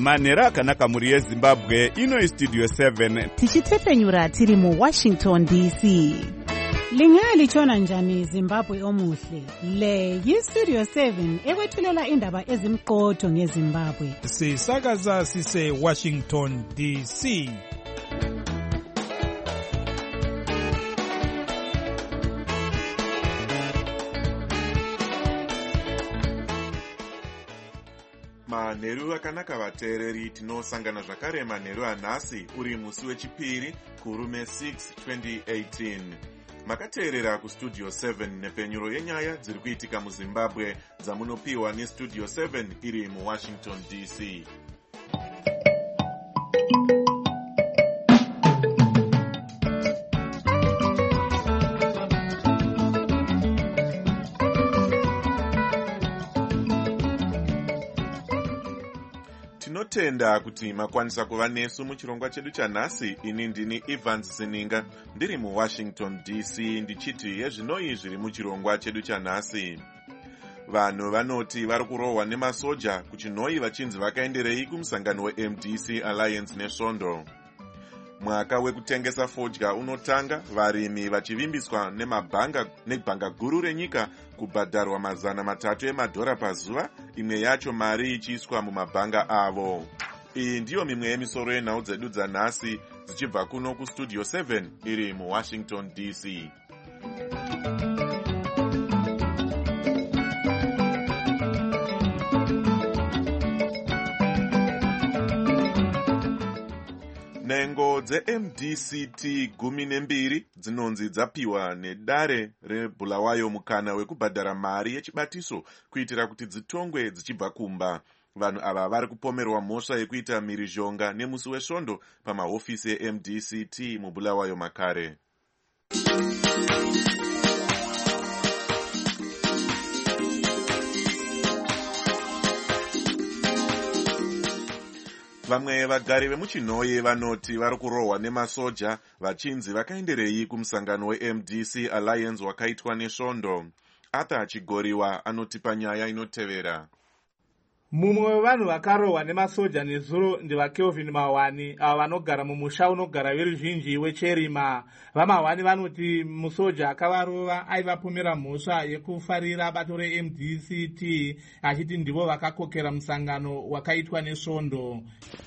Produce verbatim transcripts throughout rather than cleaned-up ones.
manheru akanaka mhuri yezimbabwe. Ino istudio seven tichitepfenyura tiri muwashington D C. Lingalitshona njani Zimbabwe omuhle? Le yistudio seven ekwethulela indaba ezimqotho ngeZimbabwe. Sisakaza sise Washington D C. Manheru akanaka vateereri, tinosangana zvakare manheru anhasi uri musi wechipiri kurume six twenty eighteen. Makateerera kustudio seven nepenyuro yenyaya dziri kuitika muZimbabwe dzamunopiwa nestudio seven iri muWashington D C. Tinotenda kuti makwanisa kuva nesu muchirongwa chedu chanhasi. Ini ndini Evans Sininga ndiri muWashington D C ndichiti yezvinoi zviri muchirongwa chedu chanhasi. Vanhu vanoti vari kurohwa nemasoja kuchinhoi vachinzi vakaenderei kumusangano weM D C Alliance nesvondo. Mwaka wekutengesa fodya unotanga, varimi vachivimbiswa nemabhanga nebhanga guru renyika kubhadharwa mazana matatu emadhora pazuva, imwe yacho mari ichiiswa mumabhanga avo. Iyi ndiyo mimwe yemisoro yenhau dzedu dzanhasi dzichibva kuno kustudio seven iri muWashington D C. Nengo dzeM D C T gumi nembiri dzinonzi dzapiwa nedare reBulawayo mukana wekubhadhara mari yechibatiso kuitira kuti dzitongwe dzichibva kumba. Vanhu ava vari kupomerwa mhosva yekuita mhirizhonga nemusi wesvondo pamahofisi eM D C T muBulawayo makare. Vamwe vagari vemuchinhoi vanoti vari kurohwa nemasoja vachinzi vakaenderei kumusangano weM D C Alliance wakaitwa nesvondo. Arthur Chigoriwa anoti panyaya inotevera. Mumwe wevanhu vakarohwa nemasoja nezuro ndivaKelvin Mahwani, avo vanogara mumusha unogara veruzhinji weCherima. VaMahwani vanoti musoja akavarova aivapomera mhosva yekufarira bato reM D C T achiti ndivo vakakokera musangano wakaitwa nesvondo.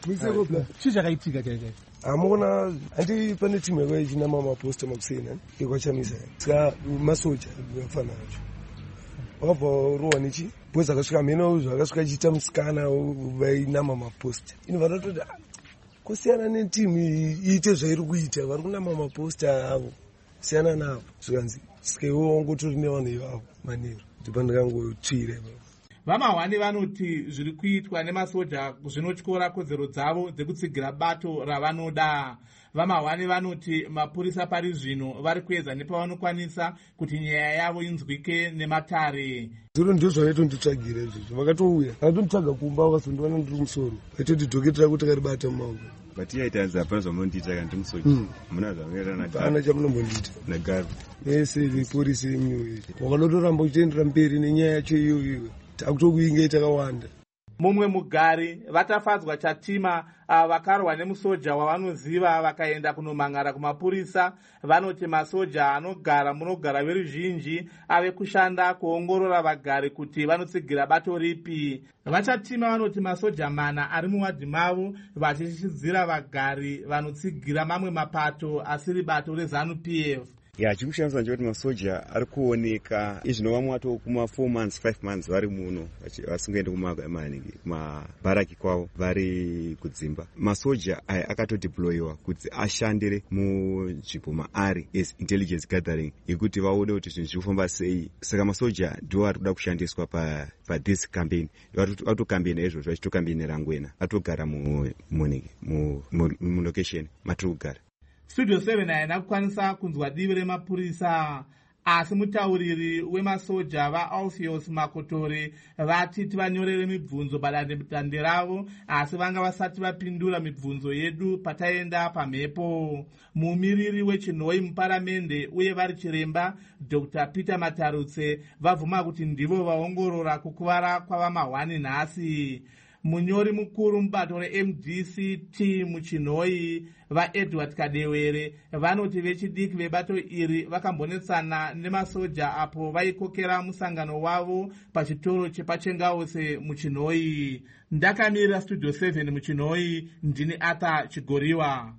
Chii chakaitika chaizvo? Amona andi pane timu yako ichinama maposta makusena ikwachamisa ska masoja vafana nacho wabva rohwa nechi bhozi akasvika mheno zvakasvika chiita musikana vainama maposta ino vanototi kusiyana netimu iite zvairi kuita vari kunama maposta avo siyana navo zvikanzi sikewo wangotori nevanhu ivavo manero ndipandikangotsvira ivavo. VaMahwani vanoti zviri kuitwa nemasoja zvinotyora kodzero dzavo dzekutsigira bato ravanoda. VaMahwani vanoti mapurisa pari zvino vari kuedza nepavanokwanisa kuti nyaya yavo inzwike nematare. Zviro ndizvo zvavaitonditsvagira izvozvo, vakatouya vakatonditsvaga kumba vakazondiwana ndiri musoro vaitondidhoketera kuti karibata mumaoko. Vatiyaita hapana zvamunondiita kana ndiri musoja. Hamuna zvamunoita naGavi. Hapana chamunondiita naGavi. Nese vepurisi imwe wakanotoramba uchiendera mberi nenyaya yacho iyoyo. Takutokuinga itakawanda. Mumwe mugari vatafadzwa chatima vakarwa nemusoja wavanoziva vakaenda kunomangara kumapurisa. Vanoti masoja anogara munogara veruzhinji ave kushanda kuongorora vagari kuti vanotsigira bato ripi. Vachatima vanoti masoja mana ari muwadhi mavo vachishizira vagari vanotsigira mamwe mapato asiri bato reZANU P F. Ya chikushandisa nje kuti masoja ari kuoneka izvino vamwe wato kuma four months five months vari muno vasingaende kumabharaki kwavo vari kudzimba. Masoja aya akatodeployiwa kuti ashandire munzvimbo maari as intelligence gathering yekuti vaone kuti zvinhu zviri kufamba sei. Saka masoja ndiwo ari kuda kushandiswa pa pa this campaign. Vatokambena izvozvo vachitokambinira ngwena atogara mu mu location matiri kugara. Studio seven haina kukwanisa kunzwa divi remapurisa, asi mutauriri wemasoja vaAlpheus Makotori vati tivanyorere mibvunzo padande ravo, asi vanga vasati vapindura mibvunzo yedu pataenda pamhepo. Mumiriri wechinhoi muparamende uye vari chiremba Doctor Peter Matarutse vabvuma kuti ndivo vaongorora kukuvara kwavaMahwani nhasi. munyori mukuru mubato reM D C T muchinhoi vaedward kadewere vanoti vechidiki vebato iri vakambonetsana nemasoja apo vaikokera musangano wavo pachitoro chepachengause muchinhoi. Ndakamirira studio seven muchinhoi, ndini Arthur Chigoriwa.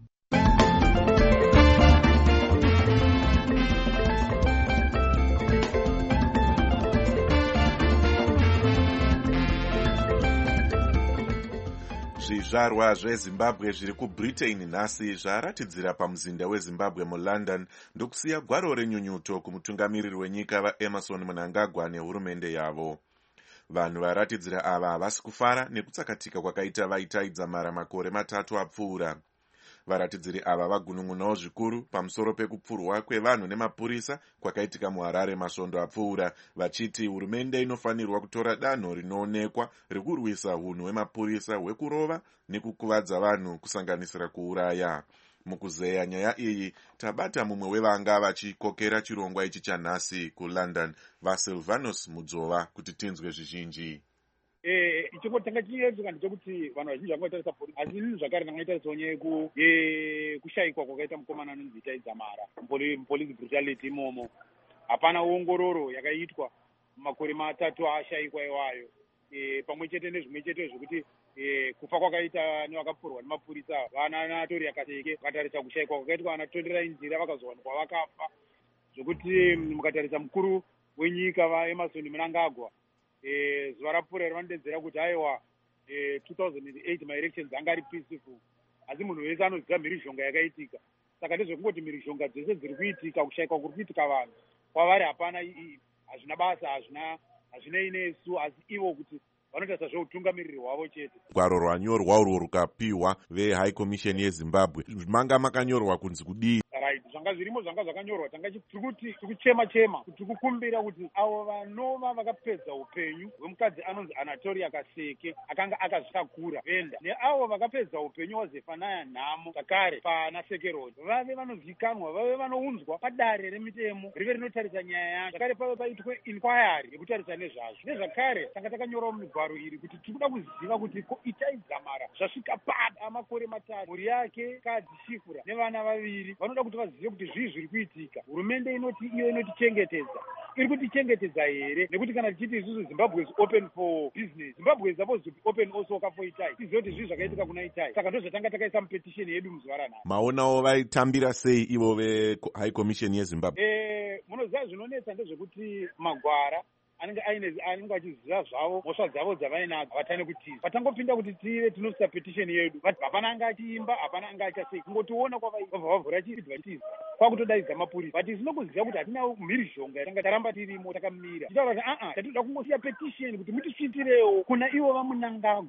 Zvizvarwa zveZimbabwe zviri kuBritain nhasi zvaratidzira pamuzinda weZimbabwe muLondon ndokusiya gwaro renyunyuto kumutungamiriri wenyika vaEmerson Mnangagwa nehurumende yavo. Vanhu varatidzira ava havasi kufara nekutsakatika kwakaita vaitaidza mara makore matatu apfuura. Varatidziri ava vagunun'unawo zvikuru pamusoro pekupfurwa kwevanhu nemapurisa kwakaitika muHarare masvondo apfuura, vachiti hurumende inofanirwa kutora danho rinoonekwa rekurwisa hunhu hwemapurisa hwekurova nekukuvadza vanhu kusanganisira kuuraya. Mukuzeya nyaya iyi tabata mumwe wevanga vachikokera chirongwa ichi chanhasi kuLondon, vaSilvanus Mudzova, kuti tinzwe zvizhinji. Eh, ichingotanga chiyezuka ndechekuti vanhu vazhinji vangotarisa polisi, asi ini zvakare ndangaitarisa nyeku yekushayikwa kwakaita mukomana anonzi Itaidza Mara police brutality imomo. Hapana ongororo yakaitwa makore matatu ashayikwa iwayo, e, pamwe chete nezvimwe chete zvekuti e, kufa kwakaita nevakapfurwa nemapurisa vana natori yakateke vakatarisa kushayikwa kwakaitwa vana twenty-nine njira vakazowanikwa vakafa, zvokuti mukatarisa mukuru wenyika vaEmerson Mnangagwa Eh, zuva rapfuura vanodedzera kuti aiwa eh, two thousand eight maelections anga ari peaceful, asi munhu wese anoziva mhirizhonga yakaitika. Saka ndezvekungoti mhirizhonga dzese dziri kuitika, kushayikwa kuri kuitika vanhu kwavari hapana, hazvina basa, hazvina hazvina inesu, asi ivo kuti vanotarisa zveutungamiriri hwavo chete. Gwaro rwanyorwa urwo rukapiwa veHigh Commission yeZimbabwe, manga makanyorwa kunzi kudii? Right, zvanga zvirimo zvanga zvakanyorwa, tanga tiri kuchema chema, tiri kukumbira kuti avo vanova vakapedza upenyu hwemukadzi anonzi Anatolia Kaseke akanga akazvitakura venda, neavo vakapedza upenyu waZefanaya Nhamo Takare pana Sekerodi vave vanozikanwa, vave vanounzwa padare remitemo rive rinotarisa nyaya yacho, zvakare pave paitwe inquiry yekutarisa nezvazvo. Nezvakare tanga takanyorawo mugwaro iri kuti tiri kuda kuziva kuti ko Itaidza Mara zvasvika pada amakore matatu, mhuri yake kadzi Shifura nevana vaviri vanoda kuti vazive kuti zvii zviri kuitika. Hurumende inoti iyo inotichengetedza, iri kutichengetedza here? Nekuti kana tichiti isusu Zimbabwe is open for business, Zimbabwe is supposed to be open also for Itai, tizive kuti zvii zvakaitika kuna Itai. Saka ndozvatanga takaisa mupetition yedu muzuva ranhasi. Maonawo vaitambira sei ivo veHigh Commission yeZimbabwe? Eh, munoziva zvinonetsa ndezvekuti magwara anenge aine anenge achiziva zvavo mhosva dzavo dzavainadzo vatane kutiza. Patangopinda kuti tive tinosisa petition yedu, hapana anga achiimba, hapana anga achasei, kungotiona kwavabva vavhura chiadvertise kwakutodaidza mapurisa. But tinokuziva kuti hatina mhirizhonga yatanga taramba tirimo takamira, tichitaura kuti a-a tatoda kungosiya petition kuti mutisvitirewo kuna ivo vaMnangagwa.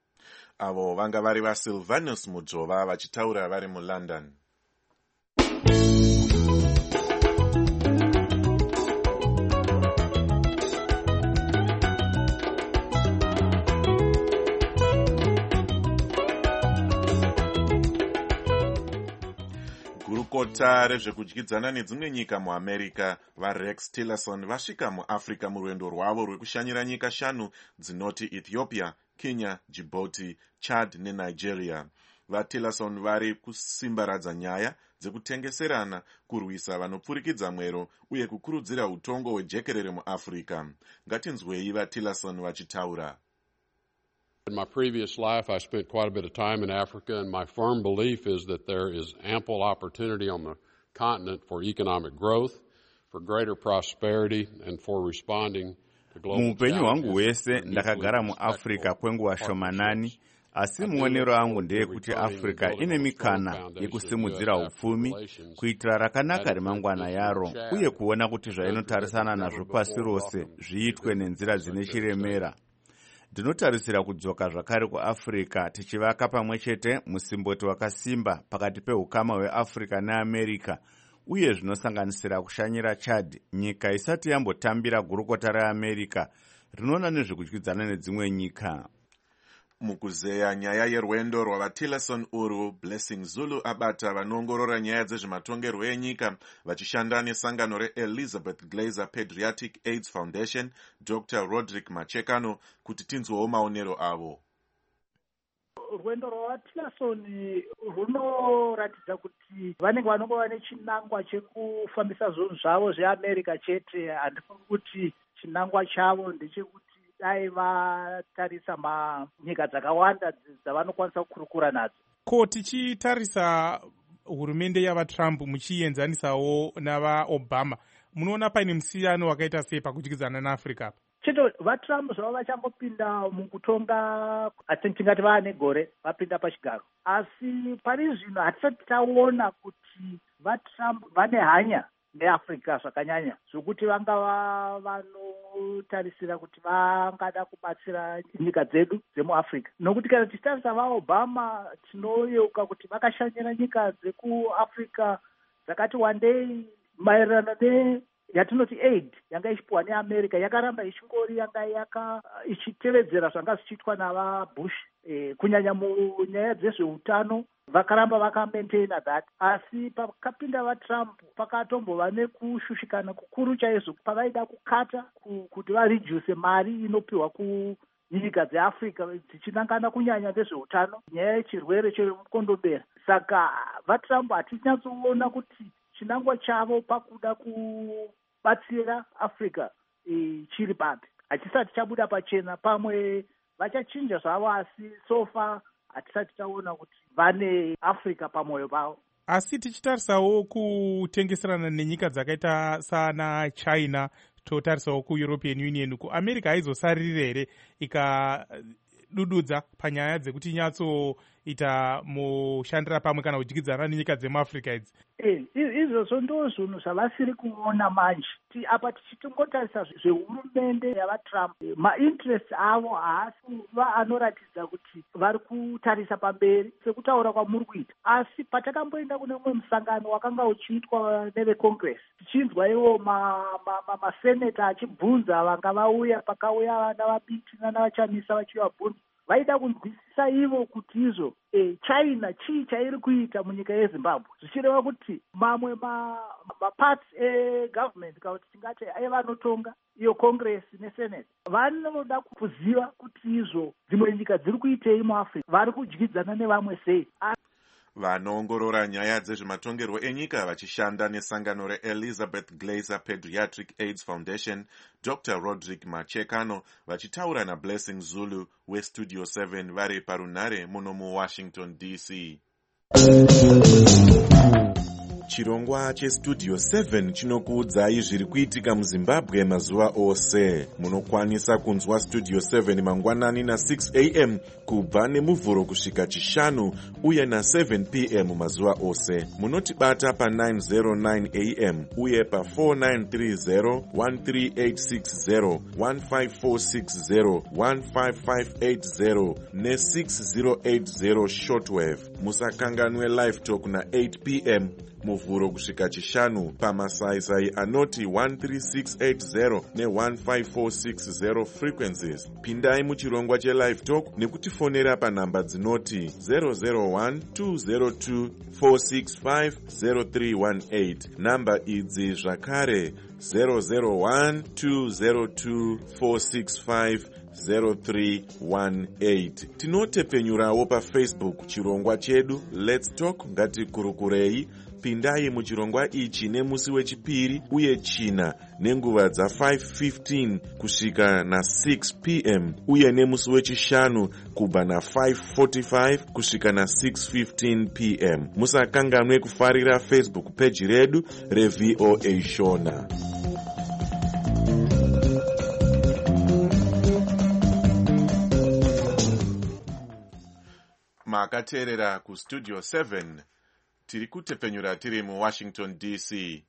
Avo vanga vari vaSilvanus Mudzova vachitaura vari muLondon. Gurukota rezvekudyidzana nedzimwe nyika muAmerica vaRex Tillerson vasvika muAfrica murwendo rwavo rwekushanyira nyika shanu dzinoti Ethiopia, Kenya, Djibouti, Chad neNigeria. VaTillerson vari kusimbaradza nyaya dzekutengeserana, kurwisa vanopfurikidza mwero uye kukurudzira utongo hwejekerere muAfrica. Ngatinzwei vaTillerson vachitaura. In my previous life, I spent quite a bit of time in Africa, and my firm belief is that there is ample opportunity on the continent for economic growth, for greater prosperity, and for responding to global challenges. Muupenyu hwangu hwese ndakagara muAfrica kwenguva shomanani, asi muonero angu ndeyekuti Africa ine mikana yekusimudzira upfumi, kuitira rakanaka remangwana yaro, uye kuona kuti zvainotarisana nazvo pasi rose zviitwe nenzira dzine chiremera. Ndinotarisira kudzoka zvakare kuAfrica tichivaka pamwe chete musimboti wakasimba pakati peukama hweAfrica neAmerica, uye zvinosanganisira kushanyira Chad, nyika isati yambotambira gurukota reAmerica rinoona nezvekudyidzana nedzimwe nyika. Mukuzeya nyaya yerwendo rwavaTillerson urwu, Blessing Zulu abata vanoongorora nyaya dzezvematongerwo enyika vachishanda nesangano reElizabeth Glaser Pediatric AIDS Foundation, Doctor Roderick Machekano, kuti tinzwewo maonero avo. rwendo rwavatillerson runoratidza kuti vanenge vanongova nechinangwa chekufambisa zvinhu zvavo zveamerica chete. Handifungi kuti chinangwa chavo ndechekuti dai vatarisa manyika dzakawanda dzavanokwanisa kukurukura nadzo. Ko tichitarisa hurumende yavatrump muchienzanisawo navaobama, munoona paine musiyano wakaita sei pakudyidzana naafrica? Chito vatrump zvava vachangopinda mukutonga tingati vaane gore vapinda pachigaro, asi pari zvino hatisati taona kuti vatrump vane hanya neafrica zvakanyanya zvokuti vangava vanotarisira kuti vangada kubatsira nyika dzedu dzemuafrica. Nokuti kana tichitarisa vaobama tinoyeuka kuti vakashanyira nyika dzekuafrica dzakati wandei maererano ne yatinoti aid yanga ichipiwa neamerica yakaramba ichingori yanga yaka ichitevedzera zvanga zvichiitwa navabush. E, kunyanya munyaya dzezveutano vakaramba vakamaintaina that, asi pakapinda vatrump pakatombova nekushushikana kukuru chaizvo pavaida kukata ku, kuti vareduce mari inopiwa kunyika dzeafrica dzichinangana kunyanya nezveutano, nyaya yechirwere chemukondombera. Saka vatrump hatinyatsoona kuti chinangwa chavo pakuda kubatsira africa e, chiri papi, hatisati chabuda pachena. Pamwe vachachinja zvavo, asi sofa hatisati taona kuti vane africa pamwoyo pavo. Asi tichitarisawo kutengeserana nenyika dzakaita sana China, totarisawo kuEuropean Union, kuAmerica haizosariri here ikadududza panyaya dzekuti inyatsoita mushandira pamwe kana kudyidzana nenyika dzemuafrica idzi? E, izvozvo ndo zvinhu zvavasiri kuona manje. Apa tichitongotarisa zvehurumende yavatrump, mainterest avo haasi kuva anoratidza kuti vari kutarisa pamberi sekutaura kwamuri kuita. Asi patakamboenda kune umwe musangano wakanga uchiitwa nevecongress, tichinzwa ivo maseneta ma, ma, achibvunza vanga vauya, pakauya vana vabiti nana vachamisa vachivabvunza, vaida kunzwisisa ivo kuti izvo e, China chii chairi kuita munyika yeZimbabwe, zvichireva kuti mamwe maparts ma egovernment kana kuti tingati aivanotonga iyo congress nesenate vanoda kuziva kuti izvo dzimwe nyika dziri kuitei muafrica, vari kudyidzana nevamwe sei. Vanoongorora nyaya dzezvematongerwo enyika vachishanda nesangano reElizabeth Glaser Pediatric AIDS Foundation, Doctor Roderick Machekano vachitaura naBlessing Zulu weStudio seven vari parunare muno muWashington D C. Chirongwa cheStudio seven chinokuudzai zviri kuitika muZimbabwe mazuva ose. Munokwanisa kunzwa Studio seven mangwanani na six a m kubva nemuvhuro kusvika chishanu uye na seven p m mazuva ose. Munotibata pa nine oh nine a m uye pa four nine three zero, one three eight six zero, one five four six zero, one five five eight zero ne six zero eight zero shortwave. Musakanganwe live talk na eight p m muvhuro kusvika chishanu pamasaisai anoti one three six eight zero ne one five four six zero frequencies. Pindai muchirongwa chelive talk nekutifonera panhamba dzinoti zero zero one two zero two four six five zero three one eight. Namba idzi zvakare zero zero one two zero two four six five zero three one eight. Tinotepenyurawo paFacebook chirongwa chedu Let's Talk ngatikurukurei. Pindai muchirongwa ichi nemusi wechipiri uye china nenguva dza five fifteen kusvika na six p m uye nemusi wechishanu kubva na five forty-five kusvika na six fifteen p m. Musakanganwe kufarira Facebook page redu reV O A Shona. Makateerera ku Studio seven. Tiri kutepenyura tiri mu Washington D C.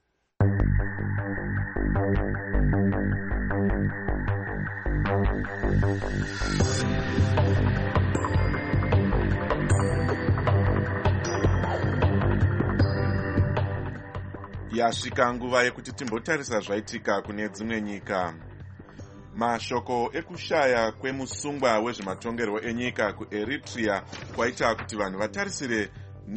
Yasvika nguva yekuti timbotarisa zvaitika kune dzimwe nyika. Mashoko ekushaya kwemusungwa wezvematongerwo enyika kuEritrea kwaita kuti vanhu vatarisire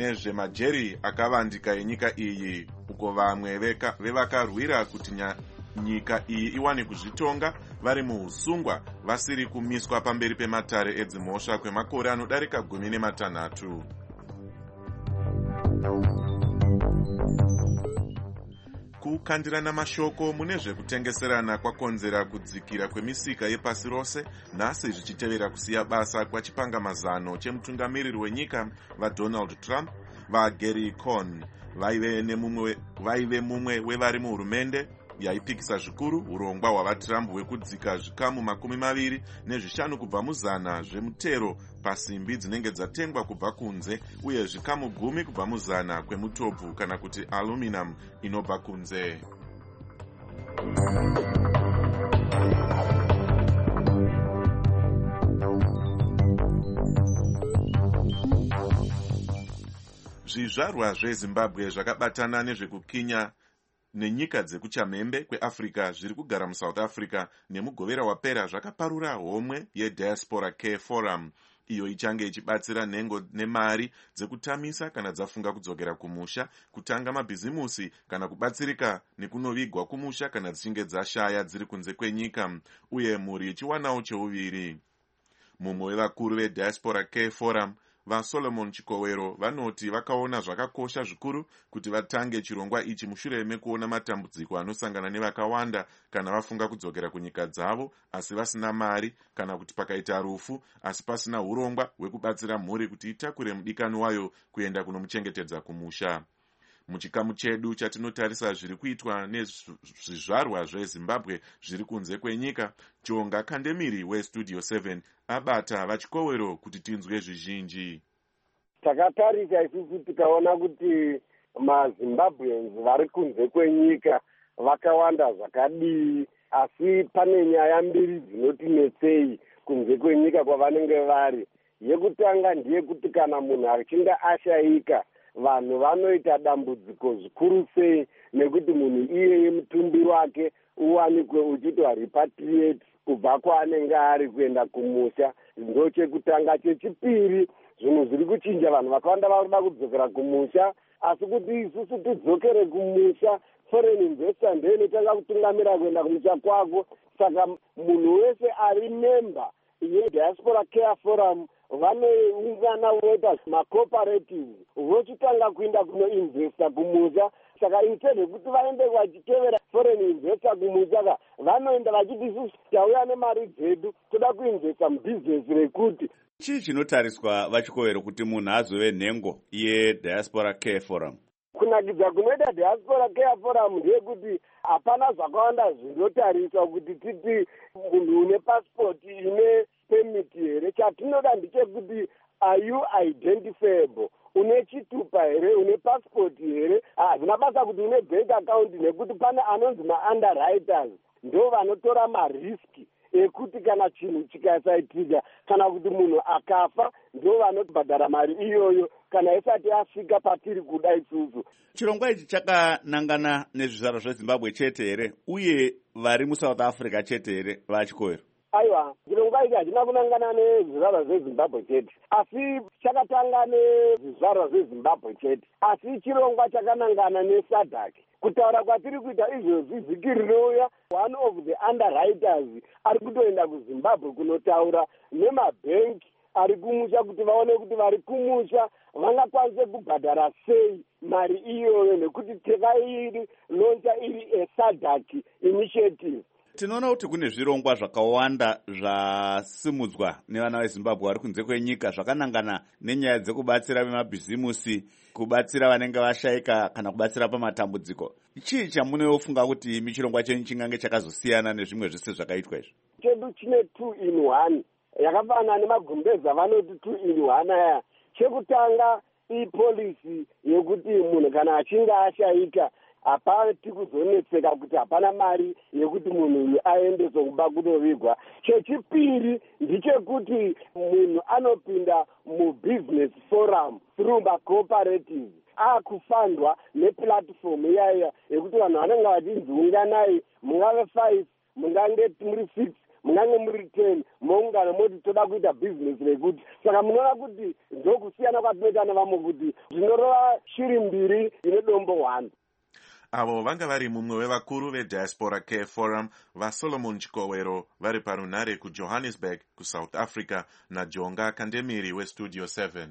nezvemajeri akavandika enyika iyi, uko vamwe vevakarwira kuti nyika iyi iwane kuzvitonga vari muusungwa vasiri kumiswa pamberi pematare edzimhosva kwemakore anodarika gumi nematanhatu. Kukandirana mashoko mune zvekutengeserana kwakonzera kudzikira kwemisika yepasi rose, nhasi zvichitevera kusiya basa kwachipangamazano chemutungamiriri wenyika vaDonald Trump vaGary Cohn vaive nemumwe vaive mumwe wevari muhurumende yaipikisa zvikuru urongwa hwavaTrump hwekudzika zvikamu makumi maviri nezvishanu kubva muzana zvemutero pasimbi dzinenge dzatengwa kubva kunze uye zvikamu gumi kubva muzana kwemutobvu kana kuti aluminum inobva kunze. Zvizvarwa zveZimbabwe zvakabatana nezvekukinya nenyika dzekuchamhembe kweAfrica zviri kugara muSouth Africa nemugovera wapera zvakaparura homwe yeDiaspora Care Forum, iyo ichange ichibatsira nhengo nemari dzekutamisa kana dzafunga kudzokera kumusha, kutanga mabhizimusi kana kubatsirika nekunovigwa kumusha kana dzichinge dzashaya dziri kunze kwenyika, uye mhuri ichiwanawo cheuviri. Mumwe wevakuru veDiaspora Care Forum vaSolomon Chikowero vanoti vakaona zvakakosha zvikuru kuti vatange chirongwa ichi mushure mekuona matambudziko anosangana nevakawanda kana vafunga kudzokera kunyika dzavo asi vasina mari, kana kuti pakaita rufu asi pasina urongwa hwekubatsira mhuri kuti itakure mudikani wayo kuenda kunomuchengetedza kumusha. Muchikamu chedu chatinotarisa zviri kuitwa nezvizvarwa zveZimbabwe zviri kunze kwenyika, Chonga Kandemiri weStudio seven abata vaChikowero kuti tinzwe zvizhinji. Takatarisa isusu tikaona kuti maZimbabweans vari kunze kwenyika vakawanda zvakadii, asi pane nyaya mbiri dzinotinetsei kunze kwenyika kwavanenge vari. Yekutanga ndiye kuti kana munhu achinge ashayika vanhu vanoita dambudziko zvikuru sei nekuti munhu iyeye mutumbi wake uwanikwe uchitwa repatriate kubva kwaanenge ari kuenda kumusha. Ndo chekutanga. Chechipiri, zvinhu zviri kuchinja, vanhu vakawanda vari kuda kudzokera kumusha, asi kuti isusu tidzokere kumusha foreign investor ndiye inotanga kutungamira kuenda kumusha kwako. Saka munhu wese ari memba yeDiaspora Care Forum vanoungana voita macooperative vochitanga kuenda kunoinvesta kumusha. Saka instead yekuti vaende vachitevera foreign investor kumusha, vanoenda vachiti isusu tauya nemari dzedu toda kuinvesta mubhizinesi rekuti. Chii chinotariswa vaChikowero kuti munhu azove nhengo yeDiaspora Care Forum? Kunakidza kunoita Diaspora Care Forum ndeyekuti hapana zvakawanda zvinotariswa kuti titi munhu une passport ine permit here. Chatinoda ndechekuti are you identifiable, une chitupa here, une passport here. Hazvina basa kuti une bank account, nekuti pane anonzi ma-underwriters ndo vanotora mariski ekuti kana chinhu chikasaitika kana kuti munhu akafa ndo vanobhadhara mari iyoyo kana isati asvika patiri kuda isusu. Chirongwa ichi chakanangana nezvizvarwa zveZimbabwe chete here uye vari muSouth Africa chete here vaChikowero? Aiwa, chirongwa ichi hachina kunangana nezvizvarwa zveZimbabwe chete, asi chakatanga nezvizvarwa zveZimbabwe chete, asi chirongwa chakanangana neSADC. Kutaura kwatiri kuita izvozvi vhiki rinouya, one of the underwriters ari kutoenda kuZimbabwe kunotaura nemabhenki ari kumusha kuti vaone kuti vari kumusha vangakwanise kubhadhara sei mari iyoyo, nekuti tekairi loncha iri eSADC initiative. Tinoona kuti kune zvirongwa zvakawanda zvasimudzwa nevana veZimbabwe vari kunze kwenyika zvakanangana nenyaya dzekubatsira vemabhizimusi, kubatsira vanenge vashayika kana kubatsira pamatambudziko. Chii chamunofunga kuti michirongwa chenyu chingange chakazosiyana nezvimwe zvese zvakaitwa izvi? Chedu chine two in one, yakafanana nemagumbeza vanoti two in one aya. Chekutanga ipolisi yekuti munhu kana achinge ashayika hapati kuzonetseka kuti hapana mari yekuti munhu uyu aendeswe kumba kunovigwa. Chechipiri ndichekuti munhu anopinda mubusiness forum through macooperative akufandwa neplatform iyaya yekuti vanhu vanenge vachinzi unganai, mungave five, mungange muri six, mungange muri ten, moungana moti toda kuita business rekuti. Saka munoona kuti ndokusiyana kwatinoita nevamwe kuti zvinorova shiri mbiri ine dombo one. avo vanga vari mumwe wevakuru vediaspora care forum vasolomon chikowero vari parunare kujohannesburg kusouth africa najonga kandemiri westudio seven.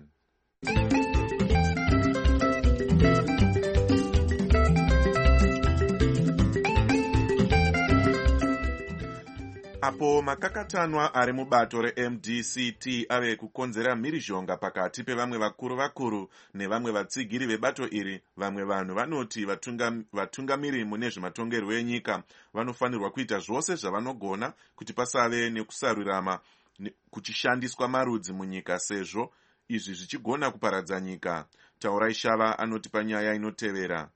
Apo makakatanwa ari mubato re-M D C T ave kukonzera mhirizhonga pakati pevamwe vakuru vakuru nevamwe vatsigiri vebato iri, vamwe vanhu vanoti vatunga, vatungamiri mune zvematongerwo enyika vanofanirwa kuita zvose zvavanogona kuti pasave nekusarurama kuchishandiswa marudzi munyika, sezvo izvi zvichigona kuparadza nyika. Taurai Shava anoti panyaya inotevera.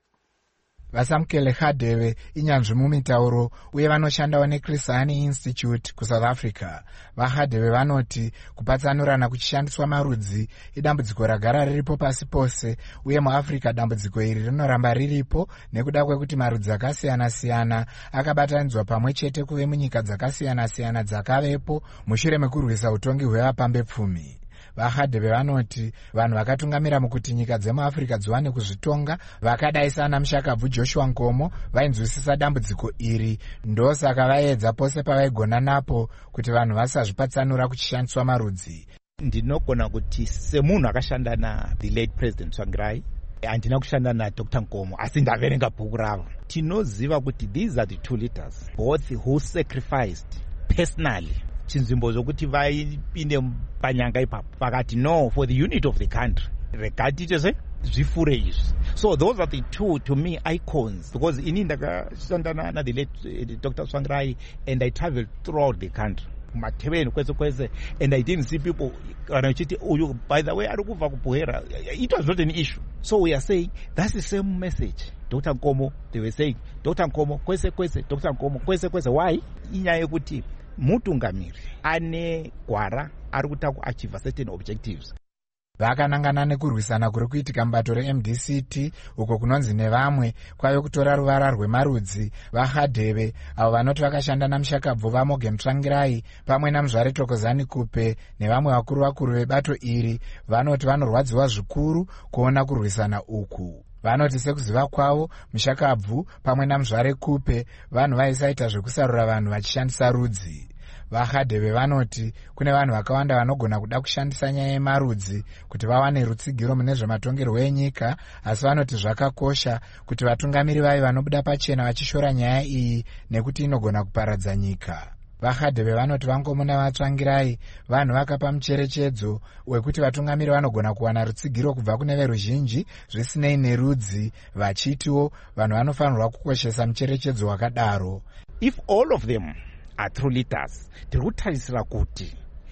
Vasamkele Khadebe inyanzvi mumitauro uye vanoshandawo neChris Hani Institute kuSouth Africa. VaKhadebe vanoti kupatsanurana kuchishandiswa marudzi idambudziko ragara riripo pasi pose, uye muAfrica dambudziko iri rinoramba riripo nekuda kwekuti marudzi akasiyana-siyana akabatanidzwa pamwe chete kuve munyika dzakasiyana-siyana dzakavepo mushure mekurwisa utongi hwevapambe pfumi. VaKhadebe vanoti vanhu vakatungamira mukuti nyika dzemuAfrica dziwane kuzvitonga vakadai sana Mushakabvu Joshua Nkomo vainzwisisa dambudziko iri, ndosaka vaedza pose pavaigona napo kuti vanhu vasazvipatsanura kuchishandiswa marudzi. Ndinogona kuti semunhu akashanda na the late President Tsvangirai, handina kushanda na Doctor Nkomo, asi ndaverenga bhuku ravo. Tinoziva kuti these are the two leaders both who sacrificed personally chinzvimbo zokuti vaipinde panyanga ipapo vakati no for the unit of the country regatiite se zvifure izvi. So those are the two to me icons, because ini ndakashanda na the late uh, Doctor Tsvangirai and I traveled throughout the country kumateveni kwese kwese, and I didn't see people kana uchiti uyu by the way ari kubva kuBuhera. It was not an issue. So we are saying that's the same message. Doctor Nkomo, they were saying Doctor Nkomo kwese kwese, Doctor Nkomo kwese kwese. Why? Inyaya yekuti mutungamiri ane gwara ari kuta kuachieve certain objectives. Vakanangana nekurwisana kuri kuitika mubato re-M D C T uko kunonzi nevamwe kwaive kutora ruvara rwemarudzi. VaKhadebe avo vanoti vakashanda naMushakabvu vaMorgan Tsvangirai pamwe naMuzvare Thokozani Kupe nevamwe vakuru vakuru vebato iri vanoti vanorwadziwa zvikuru kuona kurwisana uku. Vanoti sekuziva kwavo Mushakabvu pamwe naMuzvare Kupe vanhu vaisaita zvekusarura vanhu vachishandisa rudzi. VaKhadebe vanoti kune vanhu vakawanda vanogona kuda kushandisa nyaya yemarudzi kuti vawane rutsigiro mune zvematongerwo enyika, asi vanoti zvakakosha kuti vatungamiri vavi vanobuda pachena vachishora nyaya iyi nekuti inogona kuparadza nyika. VaKhadebe vanoti vangomuna vaTsvangirai vanhu vakapa mucherechedzo wekuti vatungamiri vanogona kuwana rutsigiro kubva kune veruzhinji zvisinei nerudzi, vachitiwo vanhu vanofanirwa kukoshesa mucherechedzo wakadaro. If all of them are true leaders, tiri kutarisira kuti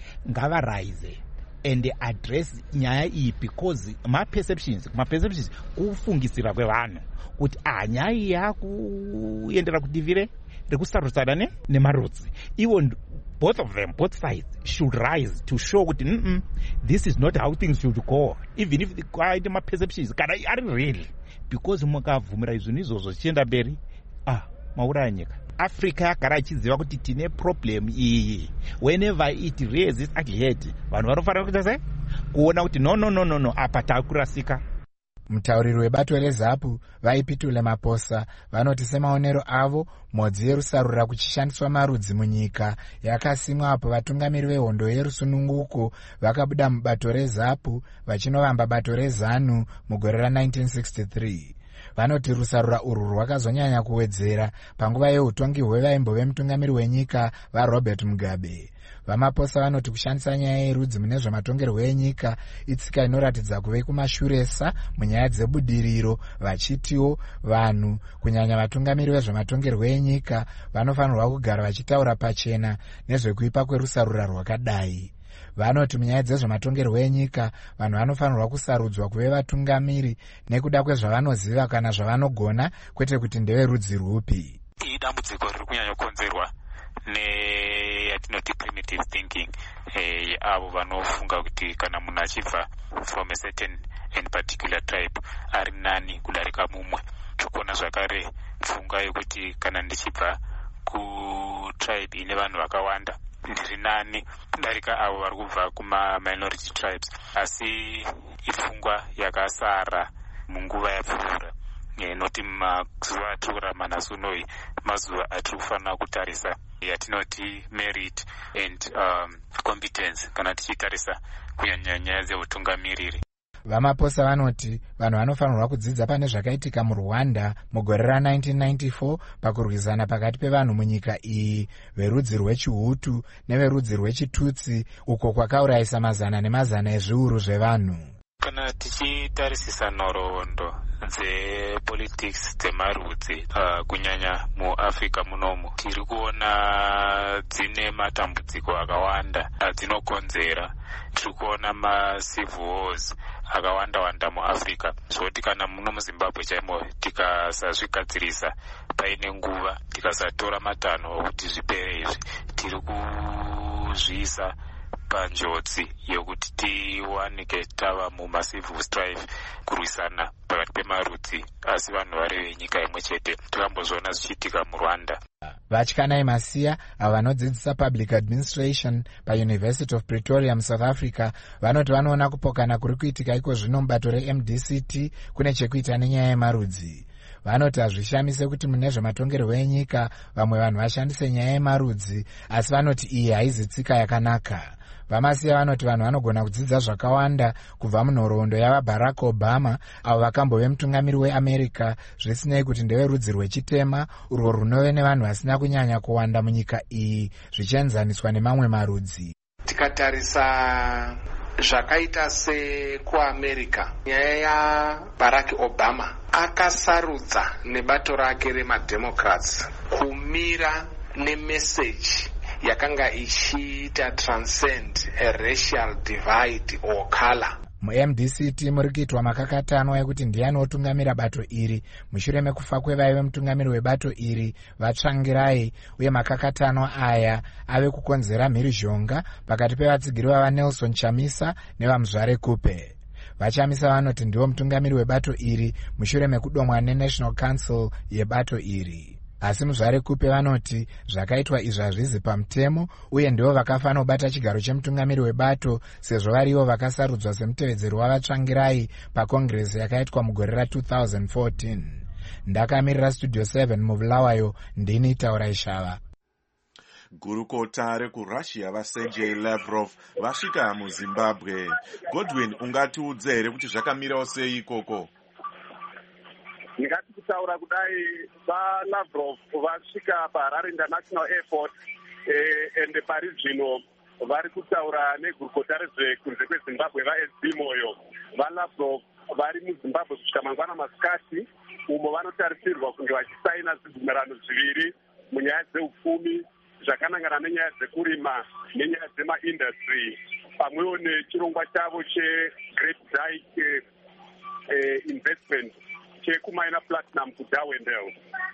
ngavarise and address nyaya iyi, because ma perceptions ma perceptions kufungisira kwevanhu kuti ah nyaya iyi yakuendera kudivire rekusarudzana ne nemarudzi. Even both of them, both sides should rise to show kuti mm -mm, this is not how things should go, even if the quite ma perceptions kana ari real, because mukavhumira izvoni izvozvo chienda mberi ah mauraya nyika. Africa yagara ichiziva kuti tine problem iyi. Whenever it raises ugly head, vanhu vanofanira kuita sei kuona kuti no no no no no apa takurasika. Mutauriri webato reZAPU vaipitule Maposa vanoti semaonero avo modzi yerusarura kuchishandiswa marudzi munyika yakasimwa apo vatungamiri vehondo yerusununguko vakabuda mubato reZAPU vachinovamba bato reZANU mugore ra-nineteen sixty-three. Vanoti rusarura urwu rwakazonyanya kuwedzera panguva yeutongi hwevaimbo vemutungamiri wenyika vaRobert Mugabe. VaMaposa vanoti kushandisa nyaya yerudzi mune zvematongerwo enyika itsika inoratidza kuve kumashuresa munyaya dzebudiriro, vachitiwo vanhu kunyanya vatungamiri vezvematongerwo enyika vanofanirwa kugara vachitaura pachena nezvekuipa kwerusarura rwakadai. Vanoti munyaya dzezvematongerwo enyika vanhu vanofanirwa kusarudzwa kuve vatungamiri nekuda kwezvavanoziva kana zvavanogona, kwete kuti ndeverudzi rwupi. Idambudziko riri kunyanya kukonzerwa neyatinoti primitive thinking, eh, avo vanofunga kuti kana munhu achibva from a certain and particular tribe ari nani kudarika mumwe. Tikuona zvakare pfungwa yekuti kana ndichibva kutribe ine vanhu vakawanda ndiri nani kudarika avo vari kubva kuma minority tribes, asi ifungwa yakasara munguva yapfuura e, noti mazuva atiri kurarama naso noi mazuva atiri kufanira kutarisa yatinoti merit and um, competence kana tichitarisa kunyanya nyaya dzeutungamiriri. vamaposa vanoti vanhu vanofanirwa kudzidza pane zvakaitika murwanda mugore ra-nineteen ninety-four pakurwisana pakati pevanhu munyika iyi verudzi rwechihutu neverudzi rwechitutsi uko kwakaurayisa mazana nemazana ezviuru zvevanhu. Kana tichitarisisa nhoroondo dzepolitics dzemarudzi uh, kunyanya muafrica munomu tiri kuona dzine matambudziko akawanda adzinokonzera. Tiri kuona macivil wars akawanda wanda muafrica, zvoti kana muno muzimbabwe chaimo tikasazvigadzirisa paine nguva tikasatora matanho okuti zvipere izvi tiri kuzviisa panjodzi yokuti tiwanike tava mumacivil strife kurwisana pakati pemarudzi asi vanhu vari venyika imwe chete. Tikambozviona zvichiitika murwanda. vatyanai masiya avo vanodzidzisa public administration pauniversity of pretoria musouth africa vanoti vanoona kupokana kuri kuitika iko zvino mubato re-M D C T kune chekuita nenyaya yemarudzi. vanoti hazvishamise kuti mune zvematongerwo enyika vamwe vanhu vashandise nyaya yemarudzi, asi vanoti iyi haizi tsika yakanaka. vamasiya vanoti vanhu vanogona kudzidza zvakawanda kubva munhoroondo yavaBarack Obama avo vakambove mutungamiri weAmerica, zvisinei kuti ndeverudzi rwechitema urwo runove nevanhu vasina kunyanya kuwanda munyika iyi zvichienzaniswa nemamwe marudzi. Tikatarisa zvakaita sekuamerica, nyaya yaBarack Obama akasarudza nebato rake remademocrats kumira nemeseji yakanga ichiita transcend a racial divide or color. mu-M D C T muri kuitwa makakatanwa ekuti ndiani otungamira bato iri mushure mekufa kwevaive mutungamiri webato iri vatsvangirai, uye makakatanwa aya ave kukonzera mhirizhonga pakati pevatsigiri vavaNelson Chamisa nevamuzvare Kupe. vachamisa vanoti ndiwo mutungamiri webato iri mushure mekudomwa neNational Council yebato iri. asi muzvare Kupe vanoti zvakaitwa izvi hazvizi pamutemo, uye ndivo vakafanira kubata chigaro chemutungamiri webato sezvo varivo vakasarudzwa semutevedzeri wavatsvangirai pakongiresi yakaitwa mugore ra-two thousand fourteen. ndakamirira studio seven mubulawayo, ndini Taurai Shava. gurukota rekurussia vaSergei Lavrov vasvika muzimbabwe. Godwin, ungatiudze here kuti zvakamirawo sei ikoko? Ndingati kutaura kudai vaLavrov vasvika paHarare International Airport eh, ende pari zvino vari kutaura negurukota rezvekunze kweZimbabwe vaS B Moyo. vaLavrov vari muZimbabwe kusvika mangwana masikati, umo vanotarisirwa kunge vachisaina zvibvumirano zviviri munyaya dzeupfumi zvakanangana nenyaya dzekurima nenyaya dzemaindustry pamwewo nechirongwa chavo cheGreat Dyke eh, investment chekumaina platinum kuDarwendale.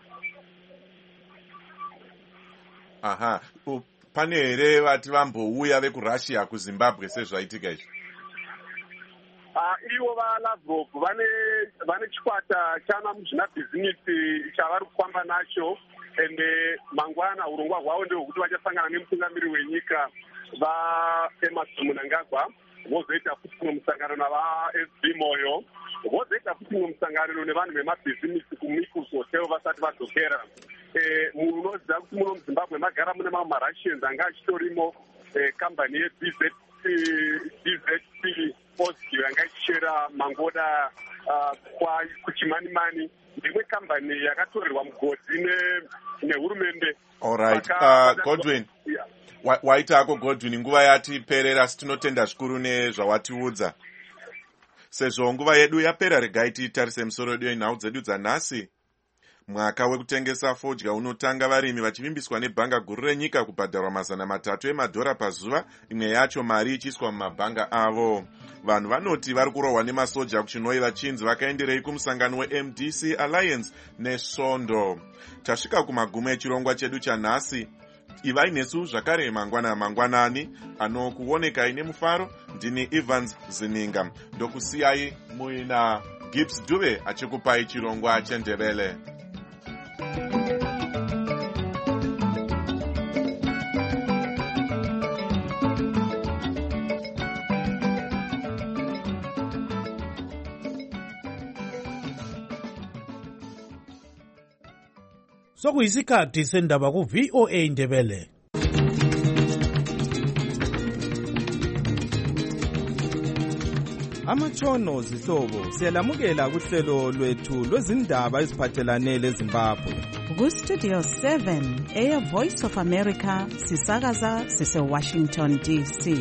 Aha, pane here vati vambouya vekurussia kuZimbabwe sezvaitika izvi? Uh, ivo vaLavrov vane vane chikwata chana muzvinabhizinisi chavari kufamba nacho, ende mangwana urongwa hwavo ndehwekuti vachasangana nemutungamiri wenyika vaEmmerson Mnangagwa, vozoita futi mumwe musangano navaS B Moyo, vozoita futi mumwe musangano nevanhu vemabhizinisi kuMikus Hotel vasati vadzokera. Eh, munoziva kuti muno muZimbabwe magara mune mamwe maRussians anga achitorimo eh, kambani yeB Z P Osgi yanga ichishera mangoda uh, kwa kuchimanimani, ndimwe kambani yakatorerwa mugodzi nehurumende. Alright, uh, Godwin. Yeah. Waitako Godwin, nguva yatiperera, sitinotenda zvikuru nezvawatiudza. Sezvo nguva yedu yapera, regai titarise musoro wedu yenhau dzedu dzanhasi. Mwaka wekutengesa fodya unotanga varimi vachivimbiswa nebhanga guru renyika kubhadharwa mazana matatu emadhora pazuva, imwe yacho mari ichiiswa mumabhanga avo. Vanhu vanoti vari kurohwa nemasoja kuchinoi vachinzi vakaenderei kumusangano weM D C Alliance nesvondo. Tasvika kumagumo echirongwa chedu chanhasi. Ivai nesu zvakare mangwana mangwanani anokuonekai nemufaro. Ndini Evans Zininga, ndokusiyai muina Gibbs Dube achikupai chirongwa chendebele. sokuyisikhathi sendaba ku-V O A Ndebele. Amatshono zihlobo siyalamukela kuhlelo lwethu lwezindaba eziphathelane leZimbabwe. Ku-Studio seven eya Voice of America sisakaza sise-Washington D C.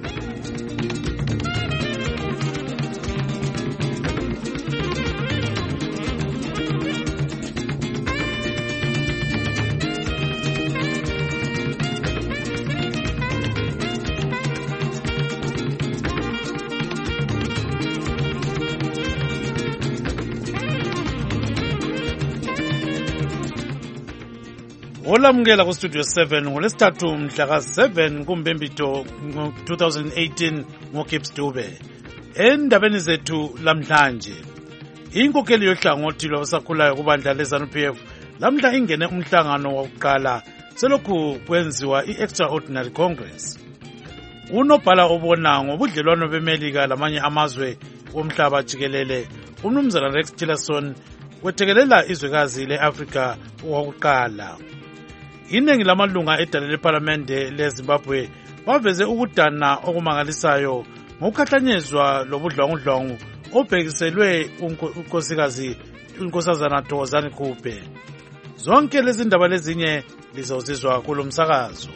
Olamukela ku-Studio seven ngolesithathu mhla ka seven kuMbembito twenty eighteen ngoGibbs Dube. Endabeni zethu lamhlanje, inkokheli yohlangothi lwabasakhulayo kubandla le-ZANU P F lamhla ingene umhlangano wokuqala selokhu kwenziwa i-Extraordinary Congress. Unobhala obona ngobudlelwano beMelika lamanye amazwe womhlaba jikelele, umnumzana Rex Tillerson wethekelela izwekazi le-Afrika wokuqala. Iningi lamalunga edale leParlamente leZimbabwe baveze ukudana okumangalisayo ngokukhahlanyezwa lobudlwangudlwangu obhekiselwe unkosikazi unkosazana Thokozani Khupe. Zonke lezi ndaba lezinye lizozizwa kulo msakazo.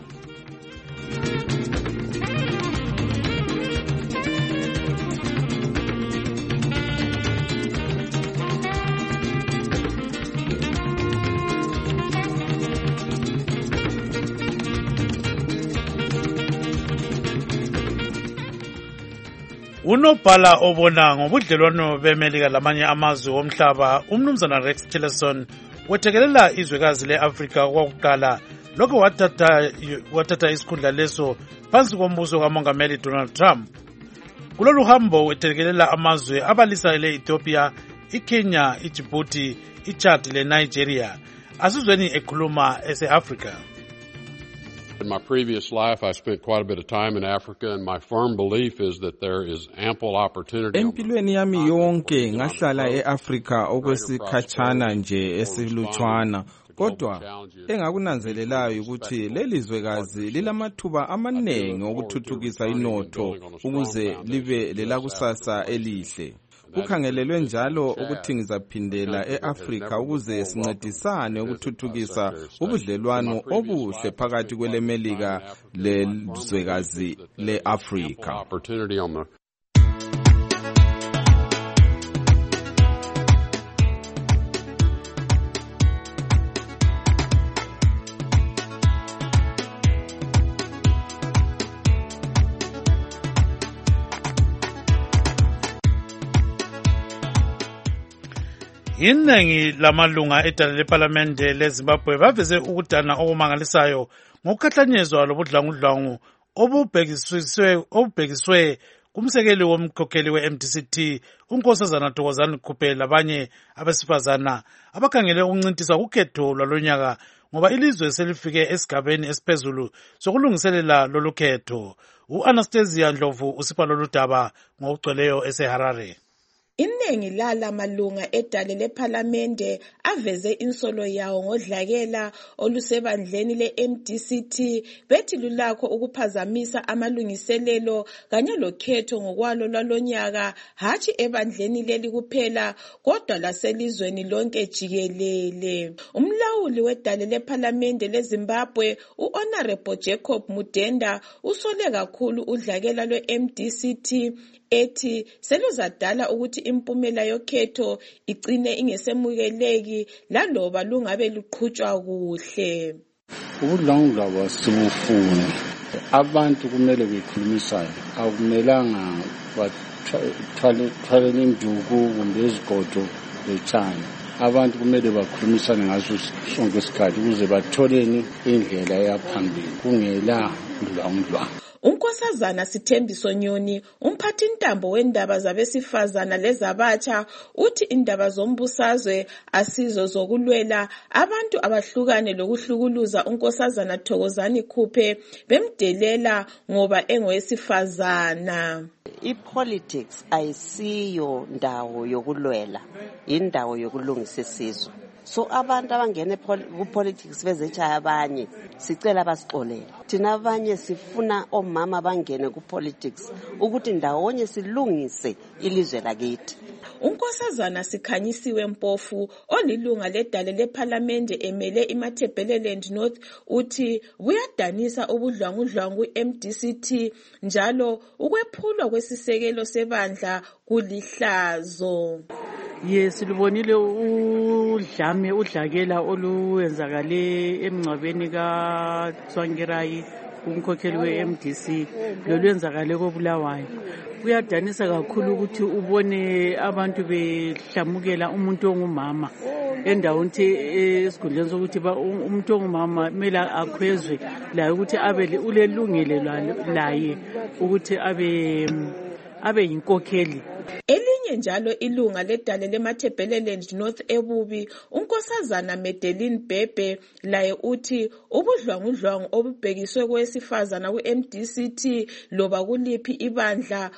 Unobhala obona ngobudlelwano beMelika lamanye amazwe womhlaba umnumzana Rex Tillerson wethekelela izwekazi le-Afrika kwakuqala lokho wathatha wathatha isikhundla leso phansi kombuso kaMongameli Donald Trump. Kulolu hambo wethekelela amazwe abalisa ele-Ethiopia, iKenya, iDjibouti, iChad leNigeria. Asizweni ekhuluma ese-Africa. In my previous life, I spent quite a bit of time in Africa, and my firm belief is that there is ample opportunity. Empilweni yami yonke ngahlala e-Afrika okwesikhatshana nje esilutshwana, kodwa engakunanzelelayo ukuthi lelizwekazi lilamathuba amaningi okuthuthukisa inotho ukuze libe lelakusasa elihle. Kukhangelelwe njalo ukuthi ngizaphindela e-Afrika ukuze sincedisane ukuthuthukisa ubudlelwano obuhle phakathi kweleMelika lezwekazi le-Afrika. Iningi lamalunga edale leParlamente leZimbabwe baveze ukudana okumangalisayo ngokukhahlanyezwa lobudlwangudlwangu obubhekiswe obubhekiswe kumsekeli womkhokheli we-M D C T unkosazana Thokozani Khupe labanye abesifazana abakhangele ukuncintisa kukhetho lwalonyaka ngoba ilizwe selifike esigabeni esiphezulu sokulungiselela lolu khetho. U-Anastasia Ndlovu usipha lolu daba ngokugcweleyo eseHarare. Iningi lala malunga edale leParlamente aveze insolo yawo ngodlakela olusebandleni le-M D C T bethi lulakho ukuphazamisa amalungiselelo kanye lokhetho ngokwalo lwalonyaka, hatshi ebandleni leli kuphela kodwa laselizweni lonke jikelele. Umlawuli wedale leParlamente leZimbabwe u-Honorable Jacob Mudenda usole kakhulu udlakela lwe-M D C T ethi seluzadala ukuthi impumela yokhetho igcine ingesemukeleki laloba lungabe luqhutshwa kuhle. Ubudlwangudlwangu sibufuni, abantu kumele bekhulumisane, akumelanga bathwale induku kumbe izigodo betshane. Abantu kumele bakhulumisane ngaso sonke isikhathi ukuze batholeni indlela yaphambili kungela udlwangudlwangu. Unkosazana Sithembiso Nyoni, umphathi ntambo wendaba zabesifazana lezabatsha, uthi indaba zombusazwe asizo zokulwela abantu abahlukane lokuhlukuluza unkosazana Thokozani Khupe bemdelela ngoba engowesifazana. I-politics ayisiyo ndawo yokulwela, indawo yokulungisa isizwe. so abantu abangene ku-politics bezechaya abanye sicela basixolele. Thina abanye sifuna omama bangene ku-politics ukuthi ndawonye silungise ilizwe lakithi. uNkosazana Sikhanyisiwe Mpofu olilunga ledale lephalamende emele iMatabeleland North uthi buyadanisa ubudlwangudlwangu M D C T njalo ukwephulwa kwesisekelo sebandla kulihlazo. Yes, libonile udlame udlakela oluwenzakale emngcwabeni kaTsvangirai umkhokheli we-M D C lolwenzakale koBulawayo. Kuyadanisa kakhulu ukuthi ubone abantu behlamukela umuntu ongumama endaweni esikhundleni sokuthi umuntu ongumama kumele akhwezwe laye ukuthi abe ulelungelo laye ukuthi abe abe yinkokheli. Elinye njalo ilunga ledale leMatabeleland North ebubi uNkosazana Medeline Bhebhe laye uthi ubudlwangudlwangu obubhekiswe kwesifazana ku-M D C T loba kuliphi ibandla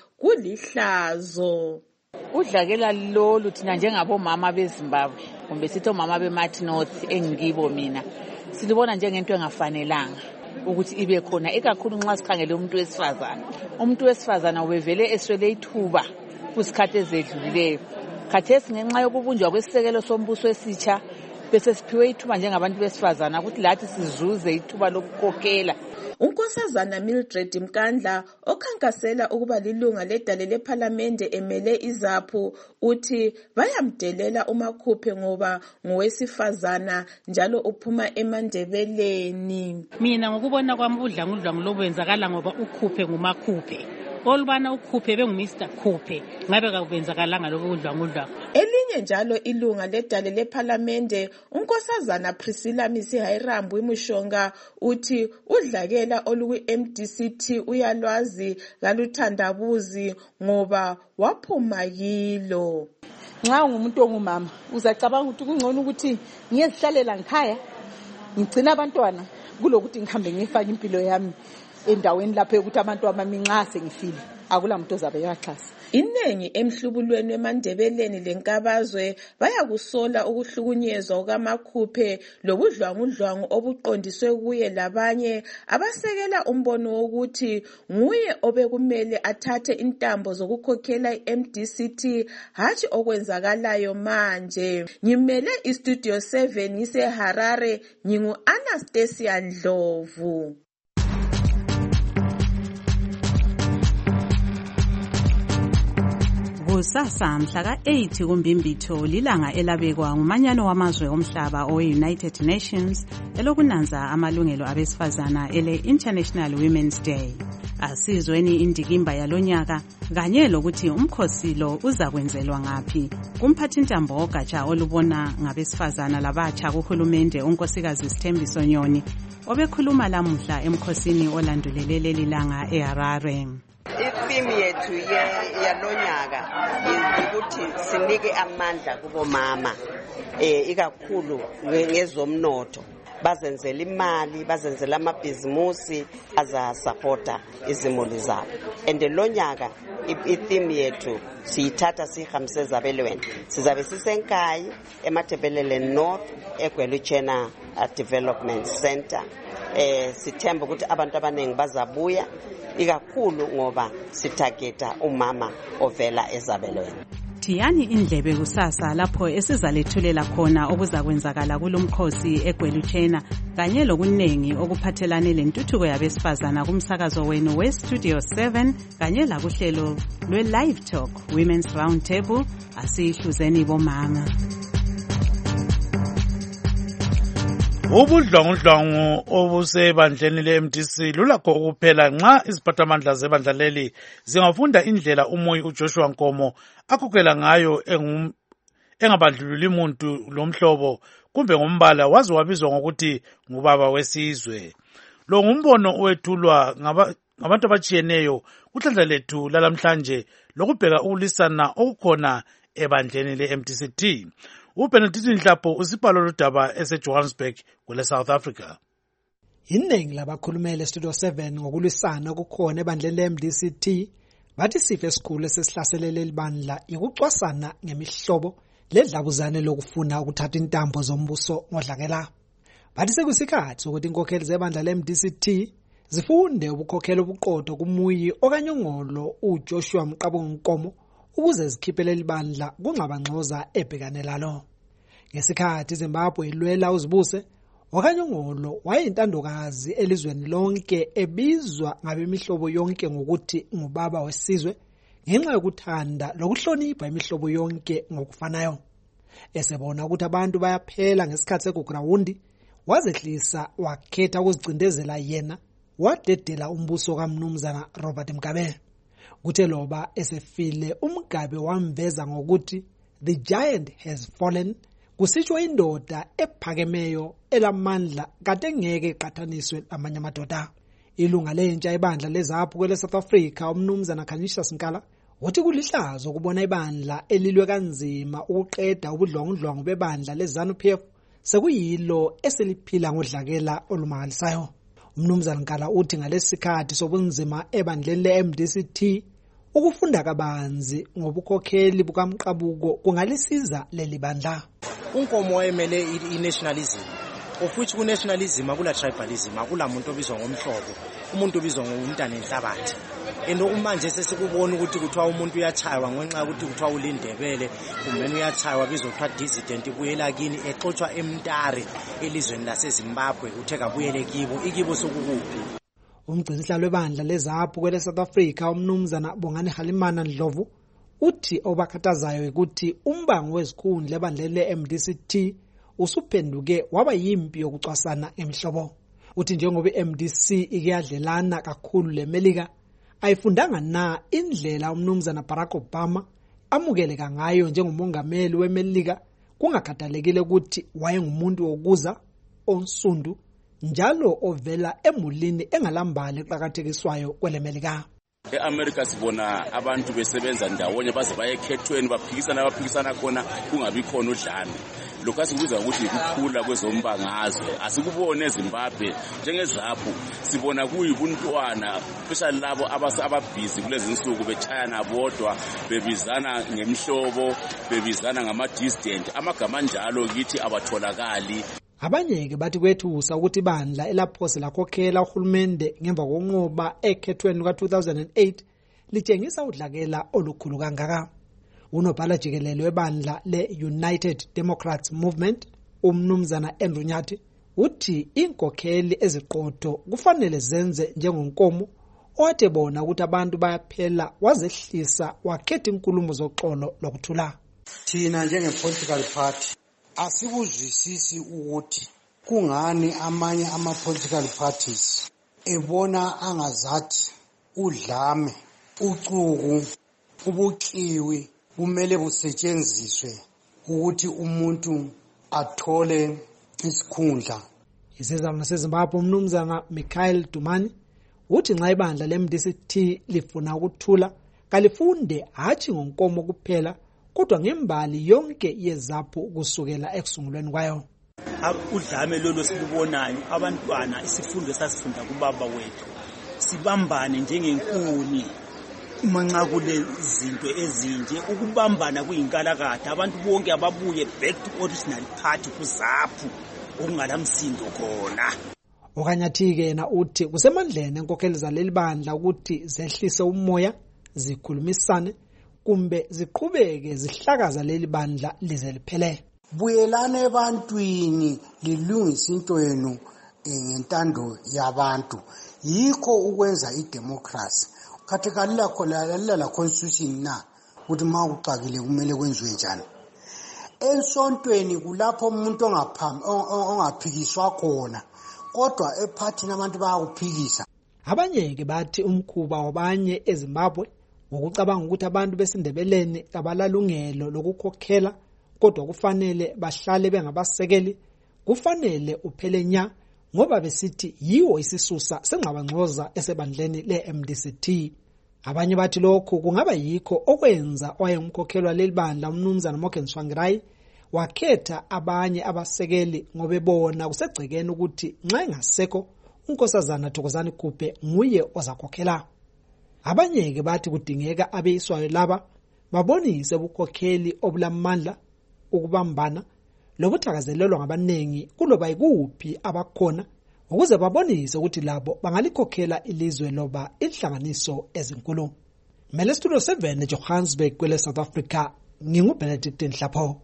kulihlazo. Udlakela lolu thina njengabomama beZimbabwe kumbe sithi omama beMat North engikibo mina silibona njengento engafanelanga ukuthi ibe khona ikakhulu nxa sikhangele umuntu wesifazana. Umuntu wesifazana ubevele eswele ithuba kusikhathi ezedlulileyo. Khathesi ngenxa yokubunjwa kwesisekelo sombuso esitsha bese siphiwe ithuba njengabantu besifazana ukuthi lathi sizuze ithuba lokukhokhela. uNkosazana Mildred Mkandla okhankasela ukuba lilunga ledale lephalamende emele izaphu uthi bayamdelela umakhuphe ngoba ngowesifazana njalo uphuma eMandebeleni. Mina ngokubona kwami udlangudlangu lobenzakala ngoba ukhuphe ngumakhuphe. Olubana ukhuphe benguMr Khuphe ngabe kakwenzakalanga lokho udlangudlangu. Elinye njalo ilunga ledale lephalamende uNkosazana Priscilla Misihayirambhu imushonga uthi udlakela oluku-M D C T uyalwazi kaluthandabuzi ngoba waphuma yilo. Nxa ungumuntu ongumama uzacabanga ukuthi kungcono ukuthi ngiyezihlalela ngikhaya ngigcina abantwana kulokuthi ngihambe ngifake impilo yami endaweni lapho ukuthi abantu amaminxa sengifile akula muntu ozabe yaxhasa. Inengi emhlubulweni weMandebeleni lenkabazwe bayakusola ukuhlukunyezwa kwamakhuphe lobudlwangudlwangu obuqondiswe kuye labanye abasekela umbono wokuthi nguye obekumele athathe intambo zokukhokhela i-M D C T hathi okwenzakalayo manje. Ngimele iStudio seven ngise Harare ngingu Anastasia Ndlovu. Kusasa mhla ka-eight kuMbimbitho lilanga elabekwa ngumanyano wamazwe omhlaba owe-United Nations elokunanza amalungelo abesifazana ele-International Women's Day. Asizweni indikimba yalonyaka kanye lokuthi umkhosi lo uzakwenzelwa ngaphi. Kumphathintambo ogatsha olubona ngabesifazana labatsha kuhulumende unkosikazi Sithembiso Nyoni obekhuluma lamuhla emkhosini olandulele leli langa eHarare. Itheme yethu yalonyaka ukuthi sinike amandla kubomama eh ikakhulu ngezomnotho bazenzela imali bazenzela amabhizimusi azasupporta izimuli zabo. And lonyaka itheme yethu siyithatha sihambise zabelweni sizabe sisenkayi eMatabeleland North eGweluchena Development Center. Eh sithemba ukuthi abantu abaningi bazabuya ikakhulu ngoba sithageta umama ovela ezabelweni. Thiyani indlebe kusasa lapho esizalethulela khona okuzakwenzakala kulomkhosi eGweluchena kanye lokunengi okuphathelane lentuthuko yabesifazana kumsakazo wenu weStudio seven kanye lakuhlelo lwe-Live Talk Women's Round Table asihluzeni bomama. Ubudlwangudlwangu obusebandleni le-M D C lulakho ukuphela nxa iziphathamandla zebandla leli zingafunda indlela umoyi uJoshua Nkomo akhokhela ngayo engabandlululi muntu lomhlobo kumbe ngombala wazi wabizwa ngokuthi ngubaba wesizwe. Lo ngumbono owethulwa ngabantu abatshiyeneyo kuhlandla lethu lalamhlanje lokubheka ukulisana okukhona ebandleni le-M D C T. uBenedict Nhlapho usibhalo lodaba eseJohannesburg kule South Africa. Iningi labakhulumele eStudio seven ngokulisana okukhona ebandleni le-M D C T bathi sife esikhulu esesihlaselele libandla ikucwasana ngemihlobo ledlabuzane lokufuna ukuthatha intambo zombuso ngodlakela. Bathi sekuyisikhathi sokuthi inkokheli zebandla le-M D C T zifunde ubukhokheli obuqotho kumuyi okanye ungolo uJoshua Mqabongonkomo ukuze zikhiphe leli bandla kungxabangxoza ebhekane lalo. Ngesikhathi iZimbabwe ilwela uzibuse, okanye ungolo wayeyintandokazi elizweni lonke ebizwa ngabemihlobo yonke ngokuthi ngubaba wesizwe ngenxa yokuthanda lokuhlonipha imihlobo yonke ngokufanayo. Esebona ukuthi abantu bayaphela ngesikhathi segugrawundi, wazehlisa wakhetha ukuzicindezela yena, wadedela umbuso kaMnumzana Robert Mugabe. Kuthe loba esefile uMugabe wamveza ngokuthi the giant has fallen, kusitsho indoda ephakemeyo elamandla kade ngeke iqhathaniswe amanye amadoda. Ilunga lentsha ibandla leZAPU kwele South Africa uMnumzana Khanyisa Sinkala uthi kulihlazo ukubona ibandla elilwe kanzima ukuqeda ubudlwangudlwangu bebandla leZANU-P F sekuyilo eseliphila ngodlakela olumangalisayo. Umnumzana Nkala uthi ngalesikhathi sobunzima ebandleni le-M D C T ukufunda kabanzi ngobukhokheli bukaMqabuko kungalisiza leli bandla. Unkomo wayemele i-nationalism, of which ku-nationalism akula tribalism, akula muntu obizwa ngomhlobo, umuntu obizwa ngomntana enhlabathi. And manje sesikubona ukuthi kuthiwa umuntu uyachaywa ngenxa ukuthi kuthiwa ulindebele, kumbe uyachaywa bizwa kuthiwa dissident kuyela kini exoxwa eMtare elizweni laseZimbabwe uthe kabuyele kibo, ikibo sokukuphi. Umgcinisihlalo webandla leZAPU kwele South Africa uMnumzana Bongani Halimana Ndlovu uthi obakhathazayo ukuthi umbango wezikhundla ebandleni le-M D C T usuphenduke waba yimpi yokucwasana emhlobo. Uthi njengoba i-M D C ikuyadlelana kakhulu leMelika, ayifundanga na indlela uMnumzana Barack Obama amukeleka ngayo njengomongameli weMelika, kungakhathalekile ukuthi wayengumuntu wokuza onsundu njalo ovela emulini engalambali eqhakathekiswayo kweleMelika. E-America sibona abantu besebenza ndawonye baze bayekhethweni baphikisana baphikisana khona kungabi khona udlame. Lokho asikubiza ukuthi ukukhula kwezombangazwe asikubone eZimbabwe njengeZAPU, sibona kuyibuntwana especially labo abasababhizi kulezi insuku betshayana bodwa bebizana ngemhlobo bebizana ngama distant, amagama njalo kithi abatholakali. Abanye ke bathi kwethusa ukuthi ibandla elaphose lakhokhela uhulumende ngemva konqoba ekhethweni ka two thousand eight litshengisa udlakela olukhulu kangaka. Unobhala jikelele webandla le-United Democrats Movement uMnumzana Andrew Nyathi uthi inkokheli eziqotho kufanele zenze njengonkomo owathi bona ukuthi abantu bayaphela wazehlisa wakhetha inkulumo zoxolo lokuthula. Thina njenge-political party asikuzwisisi ukuthi kungani amanye ama-political parties ebona angazathi udlame, ucuku, ubukiwi kumele busetshenziswe ukuthi umuntu athole isikhundla. Isizalwane seZimbabwe uMnumzana Michael Dumani uthi nxa ibandla le-M D C T lifuna ukuthula kalifunde hatshi ngonkomo kuphela kodwa ngembali yonke yeZAPU kusukela ekusungulweni kwayo. Udlame lolo silubonayo abantwana isifundo sasifunda kubaba wethu, sibambane njengenkuni manxa kule zinto ezinje, ukubambana kuyinkalakatha, abantu bonke ababuye back to original party kuZAPU okungalamsindo khona. Okanyathi-ke yena uthi kusemandleni enkokheli zaleli bandla ukuthi zehlise umoya, zikhulumisane kumbe ziqhubeke zihlakaza leli bandla lize liphele. Buyelane ebantwini lilungisa into yenu ngentando yabantu, yikho ukwenza idemocracy. Khathi kalila khona la constitution na ukuthi mawuxakile kumele kwenziwe njani. Ensontweni kulapho umuntu ongapham ongaphikiswa khona, kodwa ephathini abantu bayakuphikisa. Abanye ke bathi umkhuba wabanye eZimbabwe ngokucabanga ukuthi abantu besindebeleni abalalungelo lokukhokhela kodwa kufanele bahlale bengabasekeli, kufanele uphele nya ngoba besithi yiwo isisusa sengxabangxoza esebandleni le-M D C T. Abanye bathi lokhu kungaba yikho okwenza wayengumkhokhelwa leli bandla uMnumzana Morgan Tsvangirai wakhetha abanye abasekeli ngoba ebona kusegcekeni ukuthi nxa engasekho unkosazana Thokozani Kupe nguye ozakhokhela. Abanye ke bathi kudingeka abeyiswayo laba babonise ubukhokheli obulamandla ukubambana lokuthakazelelwa ngabaningi kuloba ikuphi abakhona ukuze babonise ukuthi labo bangalikhokhela ilizwe loba inhlanganiso ezinkulu. Mele Studio seven eJohannesburg kwele South Africa, nginguBenedict Nhlapho.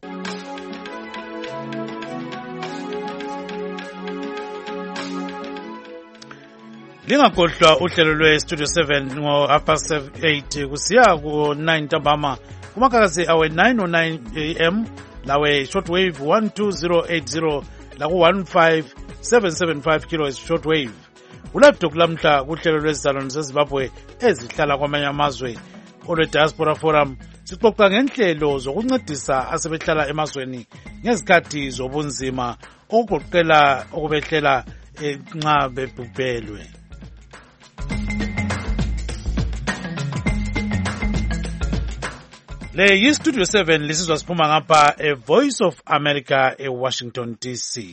Lingakhohlwa uhlelo lwe-Studio seven ngo-half past eight kusiya ku-nine ntambama kumakhathi awe nine oh nine a m lawe shortwave one two zero eight zero laku one five seven seven five kilohertz shortwave. Ulive talk lamhla kuhlelo lwezizalwane zeZimbabwe ezihlala kwamanye amazwe olwe-Diaspora Forum. Sixoxa ngenhlelo zokuncedisa asebehlala emazweni ngezikhathi zobunzima okugoqela okubehlela nxa bebhubhelwe. Le yi-Studio seven lisizwa siphuma ngapha e-Voice of America e-Washington D C.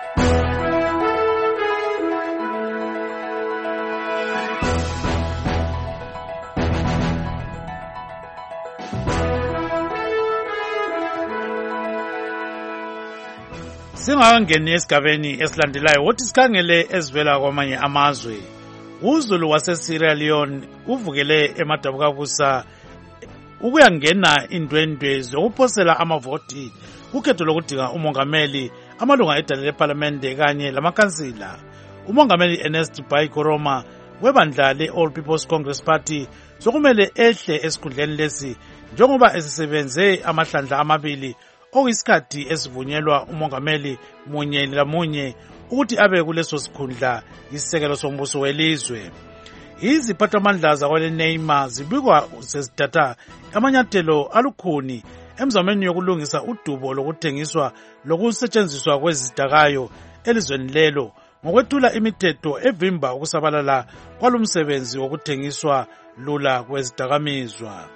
Singakangeni esigabeni esilandelayo wothi sikhangele ezivela kwamanye amazwe. UZulu wase-Sierra Leone uvukele emadabukakusa ukuyangena indwendwe zokuphosela amavoti kukhetho lokudinga umongameli, amalunga edale lephalamende kanye lamakhansila. Umongameli Ernest Bai Koroma webandla le-All People's Congress Party sokumele ehle esikhundleni lesi njengoba esisebenze amahlandla amabili okuyisikhathi esivunyelwa umongameli munye lamunye ukuthi abe kuleso sikhundla isisekelo sombuso welizwe. Iziphathamandla zakwele-Neymar zibikwa sezidatha amanyathelo alukhuni emzameni yokulungisa udubo lokuthengiswa lokusetshenziswa kwezidakayo elizweni lelo ngokwethula imithetho evimba ukusabalala kwalumsebenzi wokuthengiswa lula kwezidakamizwa.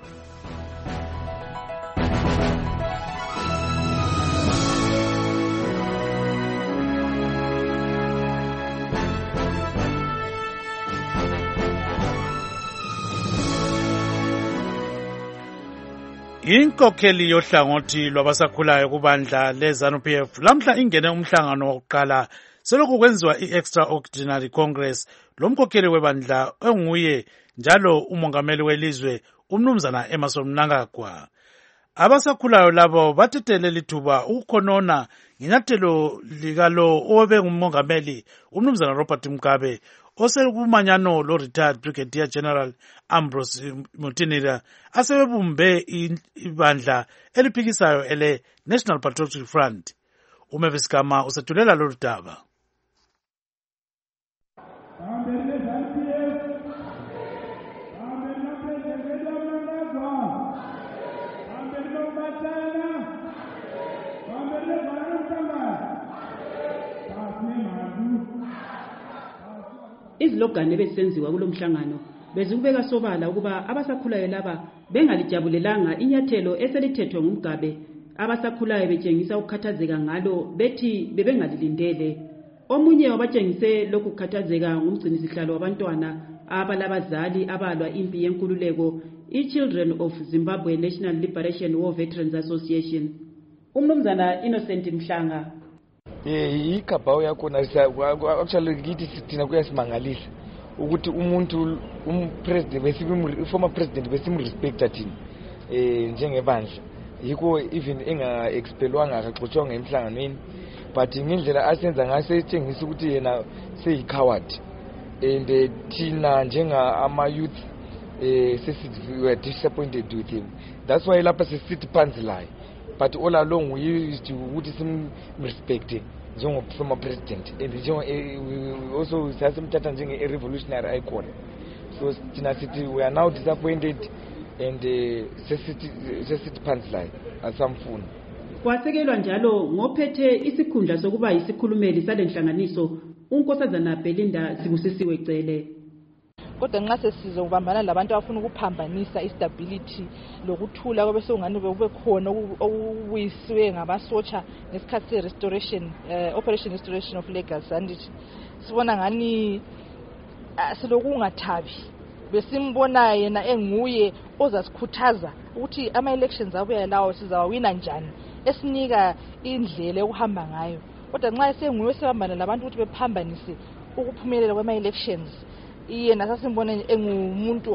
Inkokheli yohlangothi lwabasakhulayo kubandla le-ZANU-P F lamhla ingene umhlangano wokuqala selokhu kwenziwa i-Extraordinary Congress lomkhokheli webandla enguye njalo umongameli welizwe umnumzana Emmerson Mnangagwa. Abasakhulayo labo bathetele lithuba ukukhonona ngenyathelo likalo obe ngumongameli umnumzana Robert Mugabe osekumanyano lo-retired Brigadier General Ambrose Mutinira asebebumbe ibandla eliphikisayo ele National Patriotic Front. Umavis Gama usethulela lolu daba. Izilogane besenziwa kulomhlangano bezikubeka sobala ukuba abasakhulayo laba bengalijabulelanga inyathelo eselithethwe nguMgabe. Abasakhulayo betshengisa ukukhathazeka ngalo bethi bebengalilindele. Omunye wabatshengise lokhu kukhathazeka ngumgcinisihlalo wabantwana abalabazali abalwa impi yenkululeko i-Children of Zimbabwe National Liberation War Veterans Association. Umnumzana Innocent Mhlanga. Eh ikhabhawu yakhona actually ngithi sithina kuyasimangalisa ukuthi umuntu umpresident besibi former president besimrespecta thina eh njengebandla yiko even enga expelwanga akaxotshelwa emhlanganweni but ngendlela asenza ngase etshengisa ukuthi yena seyicoward and thina njenga ama youth eh sesi were disappointed with him. That's why lapha sisithi phansi la, but all along we used to ukuthi sim respect njengo former president and njengo we also sasimthatha njenge revolutionary icon. So thina sithi we are now disappointed and sesithi sesithi phansi la asamfuni. Kwasekelwa njalo ngophethe isikhundla sokuba yisikhulumeli salenhlanganiso unkosazana Belinda Sibusisiwe Cele. Kodwa nxa sesizokubambana labantu abafuna ukuphambanisa istability lokuthula kwabe sokungani bebe khona okuyisiwe ngabasotsha ngesikhathi se restoration uh, operation restoration of legacy and sibona ngani uh, silokungathabi besimbona yena enguye ozasikhuthaza ukuthi ama-elections abuya lawo sizawawina njani, esinika indlela yokuhamba ngayo. Kodwa nxa esenguye sebambana labantu ukuthi bephambanise ukuphumelela kwama-elections, yena sasimbona engumuntu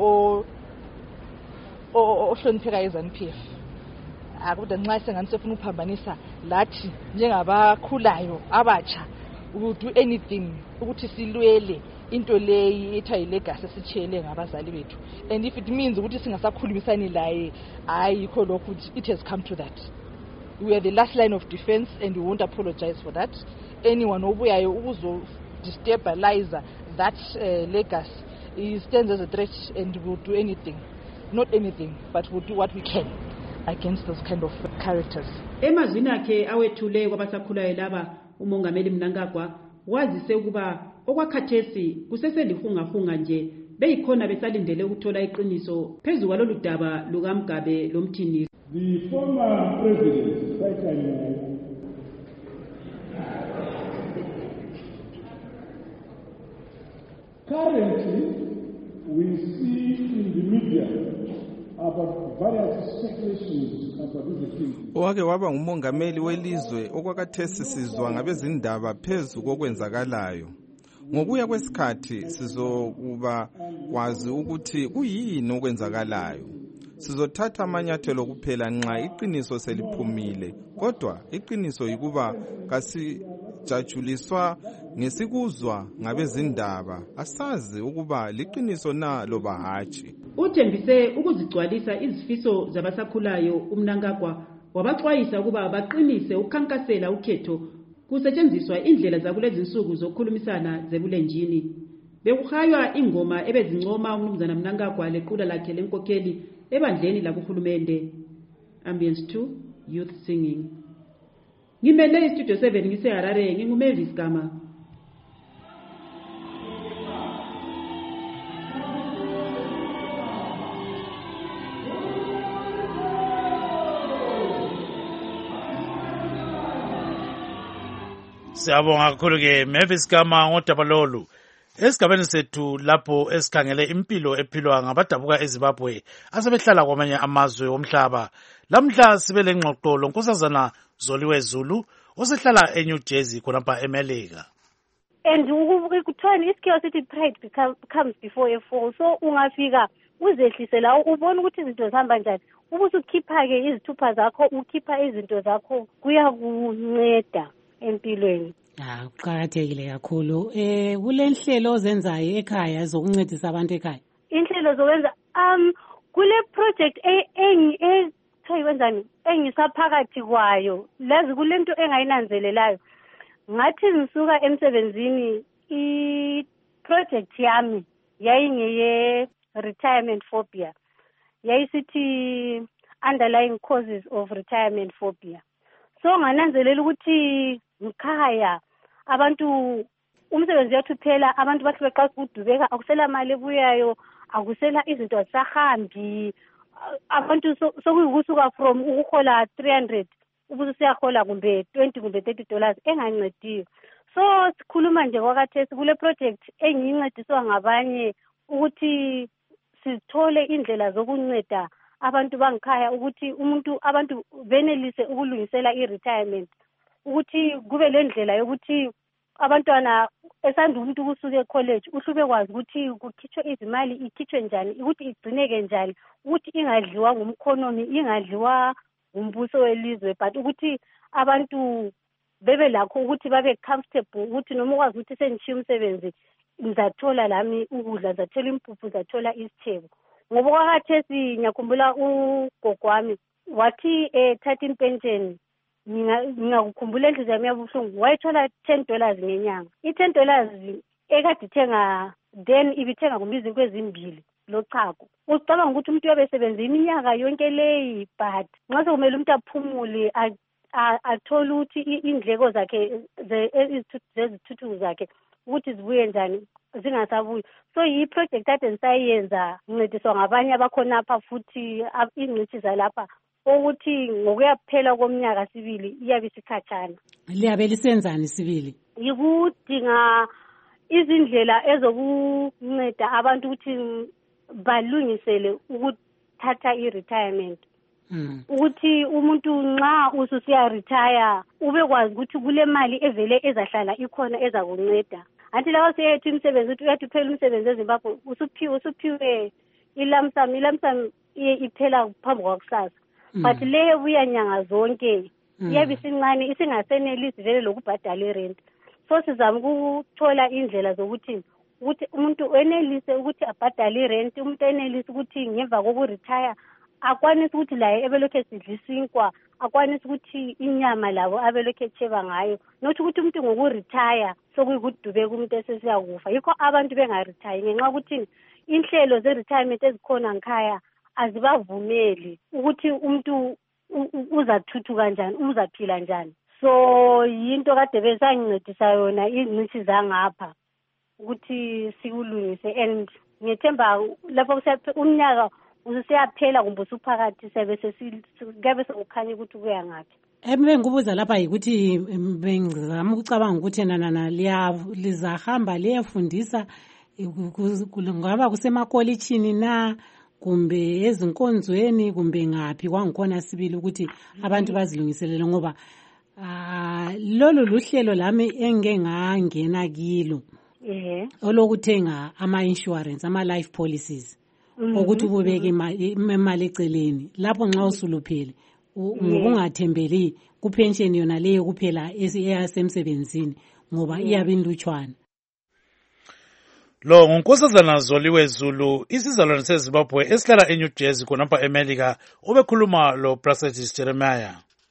ohlonipheka e-ZANU P F. Kodwa nxa esengani sefuna ukuphambanisa lathi njengabakhulayo abatsha, we will do anything ukuthi silwele into leyi ethiwa yilegacy esitshiyele ngabazali bethu. And if it means ukuthi singasakhulumisani laye, hayi yikho lokhu it has come to that. We are the last line of defense and we won't apologize for that. Anyone obuyayo ukuzo destabilize that uh, legacy, he stands as a threat and will do anything, not anything, but will do what we can against those kind of characters. Emazwini akhe awethule kwabasakhulayo laba, uMongameli Mnangagwa wazise ukuba okwakhathesi kuseselihungahunga nje beyikhona besalindele ukuthola iqiniso phezu kwalolu daba lukaMgabe lomthini. The former president, currently we see in the media about various speculations about the king. Owake waba ngumongameli welizwe okwakhathesi sizwa ngabezindaba phezu kokwenzakalayo. Ngokuya kwesikhathi sizokuba kwazi ukuthi kuyini okwenzakalayo. Sizothatha amanyathelo kuphela nxa iqiniso seliphumile, kodwa iqiniso yikuba kasijatshuliswa ngesikuzwa ngabezindaba, asazi ukuba liqiniso na loba hatshi. Uthembise ukuzigcwalisa izifiso zabasakhulayo uMnangagwa wabaxwayisa ukuba baqinise ukukhankasela ukhetho kusetshenziswa indlela zakulezi insuku zokukhulumisana zebulenjini. Bekuhaywa ingoma ebezincoma uMnumzana Mnangagwa lequla lakhe lenkokheli ebandleni lakuhulumende. Ambience two, youth singing. Ngimele istudio seven ngise Harare, nginguMavis Gama. Siyabonga kakhulu ke Mavis Gama ngodaba lolu. Esigabeni sethu lapho esikhangele impilo ephilwa ngabadabuka eZimbabwe asebehlala kwamanye amazwe omhlaba. Lamhla sibe lengxoxo lonkosazana Zoliwe Zulu osehlala eNew Jersey khonapha eMelika. And ukuthiwa isikhiwa sithi pride comes before a fall. So ungafika uzehlise la ubone ukuthi izinto zihamba njani. Ubusukhipha ke izithupha zakho, ukhipha izinto zakho, kuyakunceda empilweni. Ah, kuqakathekile kakhulu. Eh kulenhlelo ozenzayo ekhaya zokuncedisa abantu ekhaya. Inhlelo zokwenza um kule project engi ethayibenzani engisaphakathi kwayo. Lazi kulento engayinanzelelayo. Ngathi ngisuka emsebenzini I project yami yayingeye retirement phobia. Yayisithi underlying causes of retirement phobia. So ngananzelela ukuthi ngikhaya abantu umsebenzi yethu phela abantu bathi beqala ukudubeka akusela mali ebuyayo akusela izinto zahambi abantu sokuyikusuka from ukuhola three hundred ubuze siyahola kumbe twenty kumbe thirty dollars engancediyo. So sikhuluma nje kwakhathesi kule project engincediswa ngabanye ukuthi sithole indlela zokunceda abantu bangikhaya ukuthi umuntu abantu benelise ukulungisela i-retirement, ukuthi kube lendlela yokuthi abantwana esanda umuntu kusuka ecollege uhlube kwazi ukuthi kukhitshwe izimali ikhitshwe njani, ukuthi igcineke njani, ukuthi ingadliwa ngumkhonomi, ingadliwa ngumbuso welizwe, but ukuthi abantu bebe lakho ukuthi babe comfortable ukuthi noma ukwazi ukuthi sengishiya umsebenzi ngizathola lami ukudla, ngizathola impuphu, ngizathola isitheko. Ngoba kwakhathesi ngiyakhumbula ugogo wami wathi ethatha impensheni, ngingakukhumbula enhliziyo yami yabuhlungu, wayethola ten dollars ngenyanga. I-ten dollars ekade ithenga then ibithenga kumbe izinto ezimbili lochago. Ucabanga ukuthi umuntu uyabesebenza iminyaka yonke leyi, but nxa sekumele umuntu aphumule athole ukuthi indleko zakhe zezithuthu zakhe ukuthi zibuye njani zingasabuyi. So yi project ade ngisayenza ngincediswa ngabanye abakhonapha futhi ingcithi zalapha ukuthi ngokuyaphela komnyaka sibili iyabe isikhatshana. Liyabe lisenzani sibili? Yikudinga izindlela ezokunceda abantu ukuthi balungisele ukuthatha i-retirement ukuthi umuntu nxa ususiya retire ubekwazi ukuthi kule mali evele ezahlala ikhona ezakunceda. Anti lawa siyethu imisebenzi ukuthi uyathi phela umsebenzi eZimbabwe usuphiwe usuphiwe ilamsam ilamsam iphela phambi kwakusasa. But le buya nyanga zonke iyabe sincane isingasenelisi vele lokubhadala irent. So sizama ukuthola indlela zokuthi ukuthi umuntu enelise ukuthi abhadale irent, umuntu enelise ukuthi ngemva kokuretire akwanise ukuthi laye ebelokhe sidlisinkwa, akwanise ukuthi inyama labo abelokhe cheba ngayo, not ukuthi umuntu ngokuretire sokuyikudube kumuntu esesiyakufa. Yikho abantu bengaretire ngenxa ukuthi inhlelo ze-retirement ezikhona ngikhaya azibavumeli ukuthi umuntu uzathuthuka kanjani, uzaphila njani. So yinto kade besangincedisa yona izingcithi zangapha ukuthi sikulungise, and ngethemba lapho umnyaka ususiyaphela kumbe usuphakathi sebe sesigabe sokukhanya ukuthi kuya ngaphi. Ebengikubuza lapha yikuthi bengizama ukucabanga ukuthi nana liya lizahamba liyafundisa ngaba kusemakolitshini na kumbe ezinkonzweni kumbe ngaphi kwangikhona sibili ukuthi abantu bazilungiselele, ngoba lolu luhlelo lami engeke ngangena kilo eh olokuthenga ama insurance ama life policies ukuthi ubeke imali eceleni lapho nxa usuluphele ngokungathembeli kupension yona leyo kuphela eyasemsebenzini ngoba iyabe indutshwana. Lo ngunkosazana Zoliwe Zulu, isizalwane seZimbabwe esihlala eNew Jersey khonapha eMelika, obekhuluma lo Prasetis Jeremiah.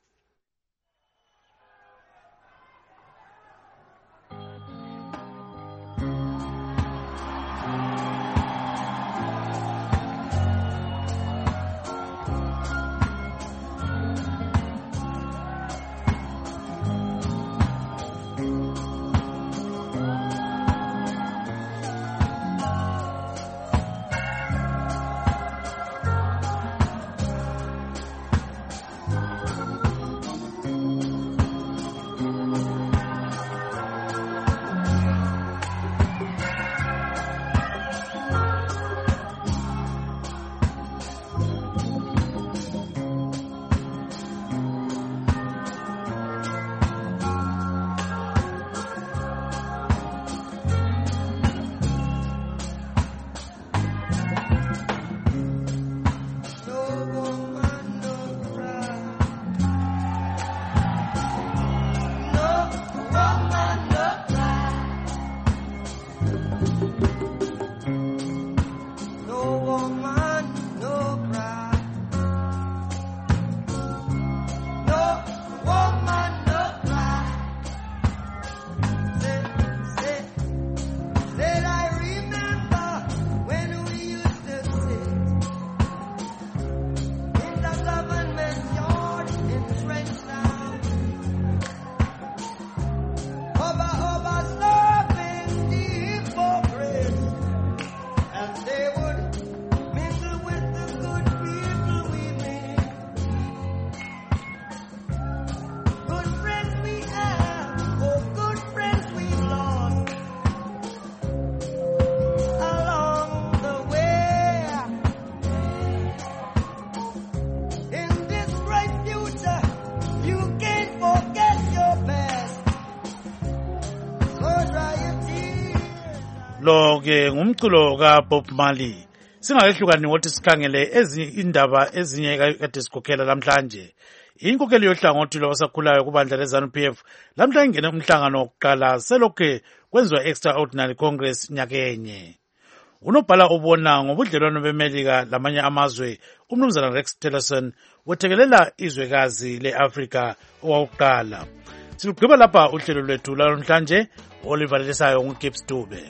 Lo ke ngumculo kaBob Marley. Singayehlukani ngothi sikhangele ezinye indaba ezinye kade sikhokhela namhlanje. Inkokheli yohlangothi lwabasakhulayo kubandla leZANU P F lamhla ingene umhlangano wokuqala selokhe kwenziwa extraordinary congress nyakenye. Unobhala obona ngobudlelwano beMelika lamanye amazwe umnumzana Rex Tillerson wethekelela izwekazi leAfrika owakuqala. Silugqiba lapha uhlelo lwethu lamhlanje olivalisayo nguGibbs Dube.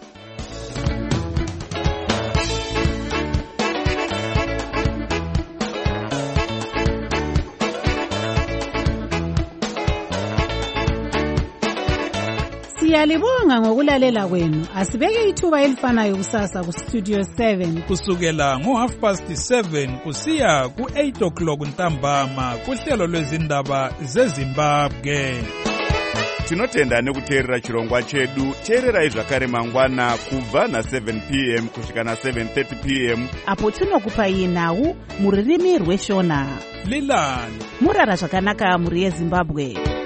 Siyalibonga ngokulalela kwenu. Asibeke ithuba elifanayo kusasa ku Studio seven kusukela ngo half past seven kusiya ku eight o'clock ntambama kuhlelo lwezindaba zeZimbabwe. tinotenda nekuteerera chirongwa chedu. teererai zvakare mangwana kubva na-seven p m kusvika na-seven thirty p m apo tinokupai nhau muririmi rweshona. lilani murara zvakanaka muri yezimbabwe.